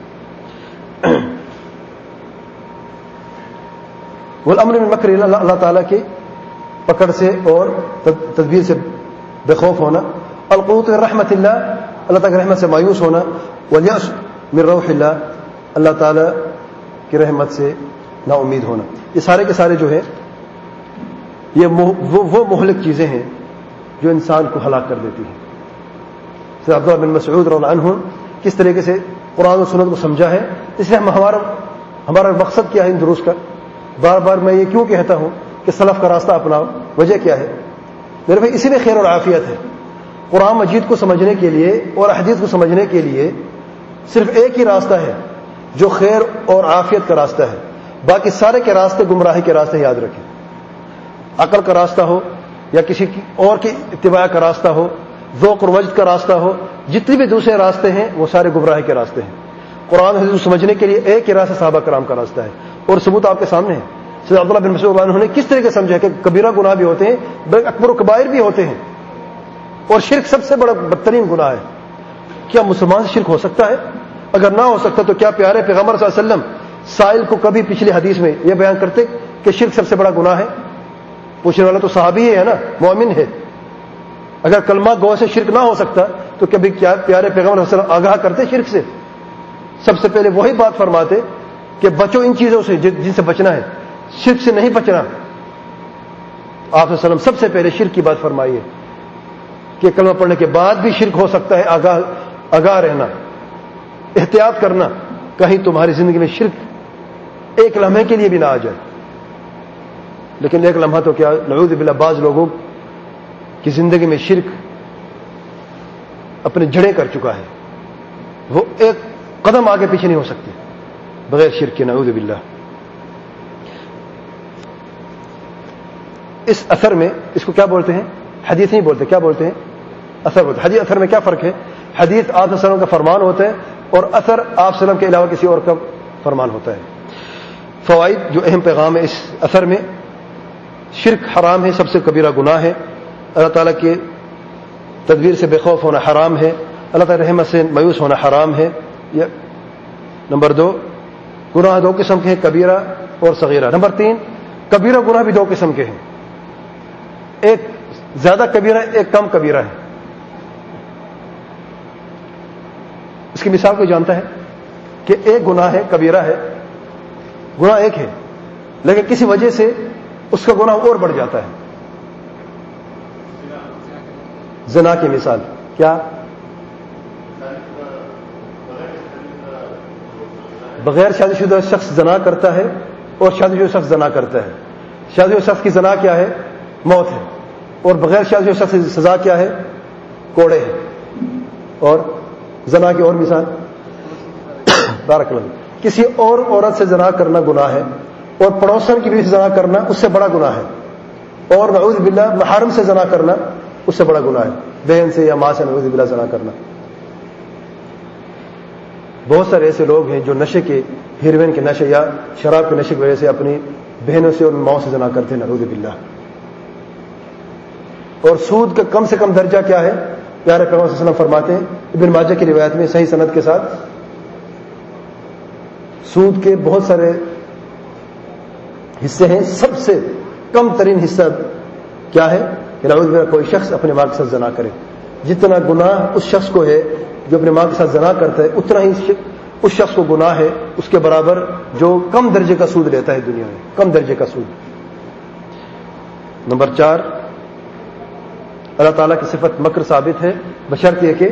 والامر من مکر اللہ، اللہ تعالیٰ کی پکڑ سے اور تدبیر سے بے خوف ہونا. القنوط من رحمت اللہ، اللہ تعالیٰ کی رحمت سے مایوس ہونا. والیأس من روح اللہ، اللہ تعالیٰ کی رحمت سے نا امید ہونا. یہ سارے کے سارے جو ہیں یہ وہ مہلک چیزیں ہیں جو انسان کو ہلاک کر دیتی ہیں. سید عبداللہ بن مسعود رضی اللہ عنہ کس طریقے سے قرآن و سنت کو سمجھا ہے. اس لیے ہمارا مقصد کیا ہے ان دروس کا؟ بار بار میں یہ کیوں کہتا ہوں کہ سلف کا راستہ اپناؤ. وجہ کیا ہے میرے بھائی؟ اسی میں خیر اور عافیت ہے. قرآن مجید کو سمجھنے کے لیے اور حدیث کو سمجھنے کے لیے صرف ایک ہی راستہ ہے جو خیر اور عافیت کا راستہ ہے. باقی سارے کے راستے گمراہی کے راستے. یاد رکھیں، عقل کا راستہ ہو یا کسی کی اور کی اتباع کا راستہ ہو، ذوق اور وجد کا راستہ ہو، جتنے بھی دوسرے راستے ہیں وہ سارے گمراہی کے راستے ہیں. قرآن حدیث کو سمجھنے کے لیے ایک ہی راستہ صحابہ کرام کا راستہ ہے، اور ثبوت آپ کے سامنے ہے. سید عبداللہ بن مسعود انہوں نے کس طریقے سمجھا کہ کبیرہ گناہ بھی ہوتے ہیں، اکبر و کبائر بھی ہوتے ہیں، اور شرک سب سے بڑا بدترین گناہ ہے. کیا مسلمان سے شرک ہو سکتا ہے؟ اگر نہ ہو سکتا تو کیا پیارے پیغمبر صلی اللہ علیہ وسلم سائل کو کبھی پچھلی حدیث میں یہ بیان کرتے کہ شرک سب سے بڑا گناہ ہے؟ پوچھنے والا تو صحابی ہے نا، مومن ہے. اگر کلمہ گو سے شرک نہ ہو سکتا تو کبھی کیا پیارے پیغمبر صلی اللہ علیہ وسلم آگاہ کرتے شرک سے؟ سب سے پہلے وہی بات فرماتے کہ بچو ان چیزوں سے جن سے بچنا ہے، شرک سے نہیں بچنا. آپ صلی اللہ علیہ وسلم سب سے پہلے شرک کی بات فرمائیے کہ کلمہ پڑھنے کے بعد بھی شرک ہو سکتا ہے. آگاہ رہنا، احتیاط کرنا، کہیں تمہاری زندگی میں شرک ایک لمحے کے لیے بھی نہ آ جائے. لیکن ایک لمحہ تو کیا، نعوذ باللہ، بعض لوگوں کی زندگی میں شرک اپنے جڑیں کر چکا ہے. وہ ایک قدم آگے پیچھے نہیں ہو سکتے بغیر شرک کے، نعوذ باللہ. اس اثر میں اس کو کیا بولتے ہیں؟ حدیث نہیں بولتے، کیا بولتے ہیں؟ اثر بولتے. حدیث اثر میں کیا فرق ہے؟ حدیث آپ صلی اللہ علیہ وسلم کا فرمان ہوتا ہے اور اثر آپ صلی اللہ علیہ وسلم کے علاوہ کسی اور کا فرمان ہوتا ہے. فوائد جو اہم پیغام ہے اس اثر میں: شرک حرام ہے، سب سے کبیرہ گناہ ہے. اللہ تعالیٰ کے تدبیر سے بے خوف ہونا حرام ہے. اللہ تعالیٰ رحمت سے مایوس ہونا حرام ہے. نمبر 2، گناہ دو قسم کے ہیں، کبیرہ اور صغیرہ. نمبر 3، کبیرہ گناہ بھی دو قسم کے ہیں، ایک زیادہ کبیرہ ہے، ایک کم کبیرہ ہے. اس کی مثال کوئی جانتا ہے کہ ایک گناہ ہے، کبیرہ ہے، گناہ ایک ہے، لیکن کسی وجہ سے اس کا گناہ اور بڑھ جاتا ہے. زنا کی مثال کیا؟ بغیر شادی شدہ شخص زنا کرتا ہے اور شادی شدہ شخص زنا کرتا ہے. شادی شدہ شخص کی زنا کیا ہے؟ موت ہے. اور بغیر شادی شدہ شخص کی سزا کیا ہے؟ کوڑے ہے. اور زنا کی اور مثال، بارک اللہ، کسی اور عورت سے زنا کرنا گناہ ہے اور پڑوسن کی بیوی سے زنا کرنا اس سے بڑا گناہ ہے، اور نعوذ باللہ محرم سے زنا کرنا اس سے بڑا گناہ ہے، بہن سے یا ماں سے نعوذ باللہ زنا کرنا۔ بہت سارے ایسے لوگ ہیں جو نشے کے، ہیروین کے نشے یا شراب کے نشے کی وجہ سے اپنی بہنوں سے اور ماں سے زنا کرتے ہیں، نعوذ باللہ۔ اور سود کا کم سے کم درجہ کیا ہے؟ پیارے پیغمبر صلی اللہ علیہ وسلم فرماتے ہیں، ابن ماجہ کی روایت میں صحیح سند کے ساتھ، سود کے بہت سارے حصے ہیں، سب سے کم ترین حصہ کیا ہے کہ نعوذ باللہ کوئی شخص اپنے ماں کے ساتھ زنا کرے۔ جتنا گناہ اس شخص کو ہے جو اپنے ماں کے ساتھ زنا کرتا ہے، اتنا ہی اس شخص کو گناہ ہے اس کے برابر جو کم درجے کا سود لیتا ہے دنیا میں، کم درجے کا سود۔ نمبر 4، اللہ تعالیٰ کی صفت مکر ثابت ہے بشرط یہ کہ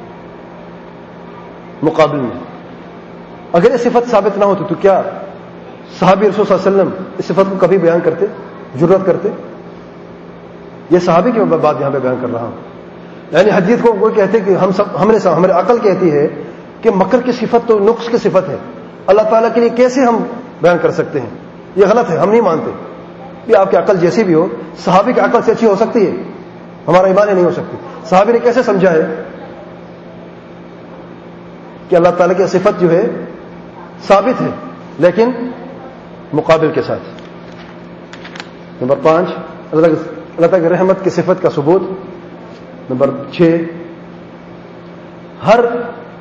مقابل میں، اگر یہ صفت ثابت نہ ہوتی تو کیا صحابی رسول صلی اللہ علیہ وسلم اس صفت کو کبھی بیان کرتے، جرأت کرتے؟ یہ صحابی کی بات یہاں پہ بیان کر رہا ہوں۔ یعنی حدیث کو کوئی کہتے کہ ہمارے عقل کہتی ہے کہ مکر کی صفت تو نقص کی صفت ہے، اللہ تعالیٰ کے لیے کیسے ہم بیان کر سکتے ہیں؟ یہ غلط ہے، ہم نہیں مانتے کہ آپ کی عقل جیسی بھی ہو، صحابی کی عقل سے اچھی ہو سکتی ہے، ہمارا ایمان نہیں ہو سکتی۔ صحابی نے کیسے سمجھا ہے کہ اللہ تعالیٰ کی صفت جو ہے ثابت ہے لیکن مقابل کے ساتھ۔ نمبر 5، اللہ تعالیٰ کی رحمت کی صفت کا ثبوت۔ نمبر 6، ہر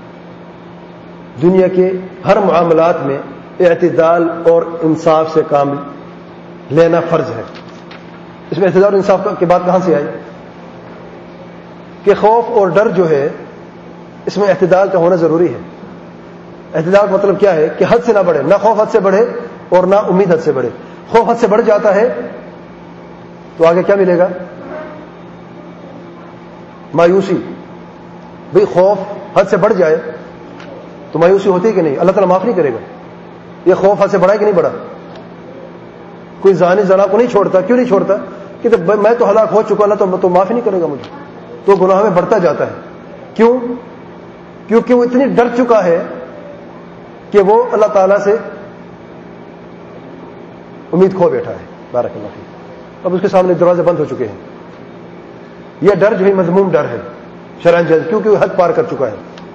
دنیا کے ہر معاملات میں اعتدال اور انصاف سے کام لینا فرض ہے۔ اس میں اعتدال اور انصاف کی بات کہاں سے آئی؟ کہ خوف اور ڈر جو ہے اس میں اعتدال کا ہونا ضروری ہے۔ اعتدال کا مطلب کیا ہے کہ حد سے نہ بڑھے، نہ خوف حد سے بڑھے اور نہ امید حد سے بڑھے۔ خوف حد سے بڑھ جاتا ہے تو آگے کیا ملے گا؟ مایوسی۔ بھئی خوف حد سے بڑھ جائے تو مایوسی ہوتی ہے کہ نہیں؟ اللہ تعالیٰ معاف نہیں کرے گا۔ یہ خوف حد سے بڑھا کہ نہیں بڑھا؟ کوئی زانی زنا کو نہیں چھوڑتا، کیوں نہیں چھوڑتا؟ کہ میں تو ہلاک ہو چکا، اللہ تو معاف نہیں کرے گا مجھے، تو گناہ میں بڑھتا جاتا ہے۔ کیوں؟ کیونکہ وہ اتنی ڈر چکا ہے کہ وہ اللہ تعالیٰ سے امید کھو بیٹھا ہے۔ بارک اللہ فیک۔ اب اس کے سامنے دروازے بند ہو چکے ہیں۔ یہ ڈر جو ہے مذموم ڈر ہے شرعاً جائز، کیونکہ وہ حد پار کر چکا ہے۔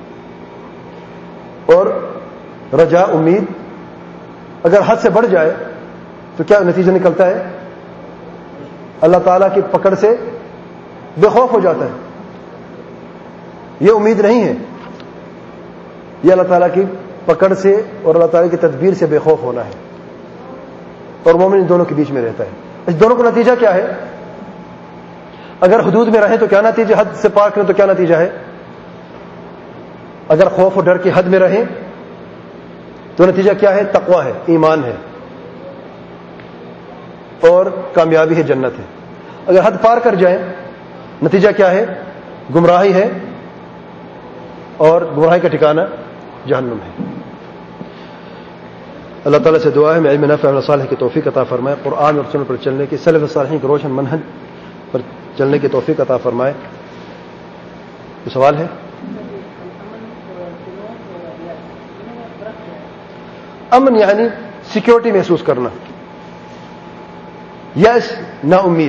اور رجا، امید اگر حد سے بڑھ جائے تو کیا نتیجہ نکلتا ہے؟ اللہ تعالیٰ کی پکڑ سے بے خوف ہو جاتا ہے۔ یہ امید نہیں ہے، یہ اللہ تعالیٰ کی پکڑ سے اور اللہ تعالیٰ کی تدبیر سے بے خوف ہونا ہے، اور مومن ان دونوں کے بیچ میں رہتا ہے۔ اس دونوں کا نتیجہ کیا ہے؟ اگر حدود میں رہیں تو کیا نتیجہ، حد سے پار کریں تو کیا نتیجہ ہے؟ اگر خوف و ڈر کی حد میں رہیں تو نتیجہ کیا ہے؟ تقویٰ ہے، ایمان ہے، اور کامیابی ہے، جنت ہے۔ اگر حد پار کر جائیں نتیجہ کیا ہے؟ گمراہی ہے، اور گمراہی کا ٹھکانہ جہنم ہے۔ اللہ تعالیٰ سے دعا ہے میں علم نافع اور صالح کی توفیق عطا فرمائے، قرآن اور سنت پر چلنے کی، سلف صالحین کے روشن منہج پر چلنے کی توفیق عطا فرمائے۔ کوئی سوال ہے؟ امن یعنی سیکیورٹی محسوس کرنا، یس نا امید،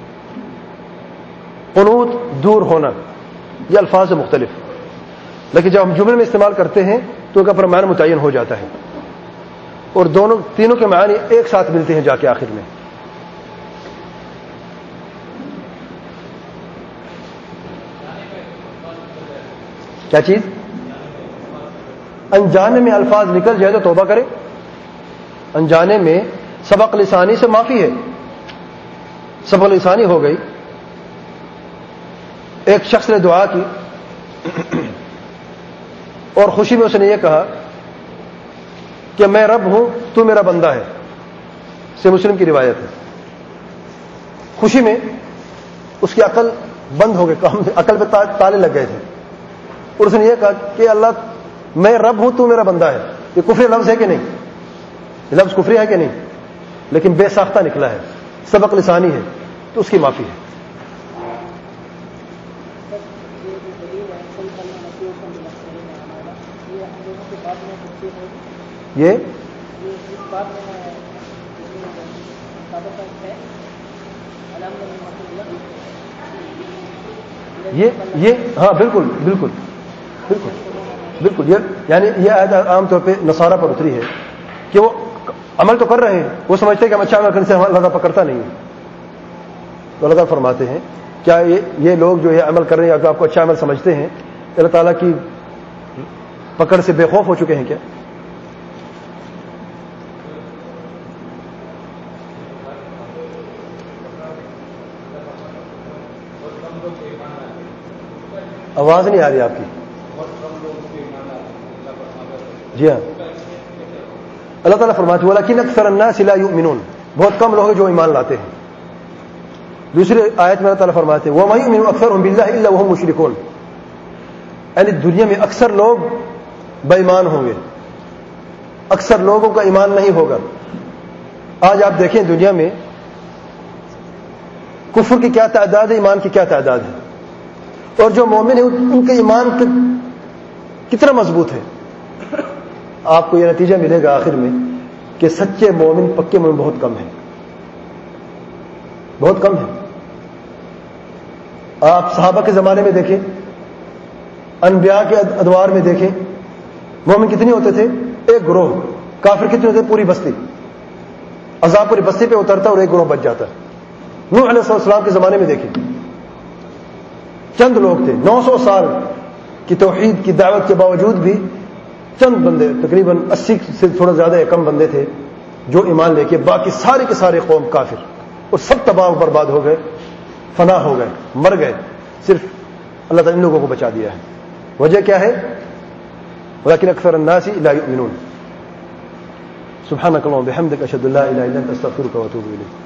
قنوط دور ہونا، یہ الفاظ مختلف، لیکن جب ہم جملے میں استعمال کرتے ہیں تو ان کا پر معنی متعین ہو جاتا ہے، اور تینوں کے معنی ایک ساتھ ملتے ہیں جا کے آخر میں۔ کیا چیز؟ انجانے میں الفاظ نکل جائے تو توبہ کرے، انجانے میں سبق لسانی سے معافی ہے، سبق لسانی ہو گئی۔ ایک شخص نے دعا کی اور خوشی میں اس نے یہ کہا کہ میں رب ہوں تو میرا بندہ ہے، سے مسلم کی روایت ہے۔ خوشی میں اس کی عقل بند ہو گئی، عقل پہ تالے لگ گئے تھے، اور اس نے یہ کہا کہ اللہ میں رب ہوں تو میرا بندہ ہے۔ یہ کفری لفظ ہے کہ نہیں؟ یہ لفظ کفری ہے کہ نہیں؟ لیکن بے ساختہ نکلا ہے، سبق لسانی ہے، تو اس کی معافی ہے۔ یہ ہاں بالکل بالکل بالکل بالکل یعنی یہ آیت عام طور پہ نصارہ پر اتری ہے کہ وہ عمل تو کر رہے ہیں، وہ سمجھتے ہیں کہ ہم اچھا عمل کرنے سے اللہ تعالیٰ پکڑتا نہیں ہے. تو اللہ تعالیٰ فرماتے ہیں کیا یہ لوگ جو ہے عمل کر رہے ہیں اگر آپ کو اچھا عمل سمجھتے ہیں اللہ تعالیٰ کی پکڑ سے بے خوف ہو چکے ہیں کیا؟ آواز نہیں آ رہی آپ کی. جی ہاں، اللہ تعالیٰ فرماتے ہیں وَلَكِنَّ أَكْثَرَ النَّاسِ لَا يُؤْمِنُونَ، بہت کم لوگ ہیں جو ایمان لاتے ہیں. دوسری آیت میں اللہ تعالیٰ فرماتے ہیں وَمَا يُؤْمِنُ أَكْثَرُهُم بِاللَّهِ إِلَّا وَهُم مُشْرِكُونَ، یعنی دنیا میں اکثر لوگ بے ایمان ہوں گے، اکثر لوگوں کا ایمان نہیں ہوگا. آج آپ دیکھیں دنیا میں کفر کی کیا تعداد ہے، ایمان کی کیا تعداد ہے، اور جو مومن ہیں ان کے ایمان کتنا مضبوط ہے. آپ کو یہ نتیجہ ملے گا آخر میں کہ سچے مومن پکے مومن بہت کم ہیں، بہت کم ہیں. آپ صحابہ کے زمانے میں دیکھیں، انبیاء کے ادوار میں دیکھیں، مومن کتنے ہوتے تھے؟ ایک گروہ. کافر کتنے ہوتے؟ پوری بستی. عذاب پوری بستی پہ اترتا اور ایک گروہ بچ جاتا. نوح علیہ السلام کے زمانے میں دیکھیں چند لوگ تھے، 900 سال کی توحید کی دعوت کے باوجود بھی چند بندے، تقریباً 80 سے تھوڑا زیادہ کم بندے تھے جو ایمان لے کے، باقی سارے کے سارے قوم کافر، اور سب تباہ و برباد ہو گئے، فنا ہو گئے، مر گئے. صرف اللہ تعالیٰ ان لوگوں کو بچا دیا ہے. وجہ کیا ہے؟ وَلَكِنَّ أَكْثَرَ النَّاسِ لَا يُؤْمِنُونَ. سبحانك اللهم وبحمدك أشهد أن لا إله إلا أنت أستغفرك وأتوب إليك.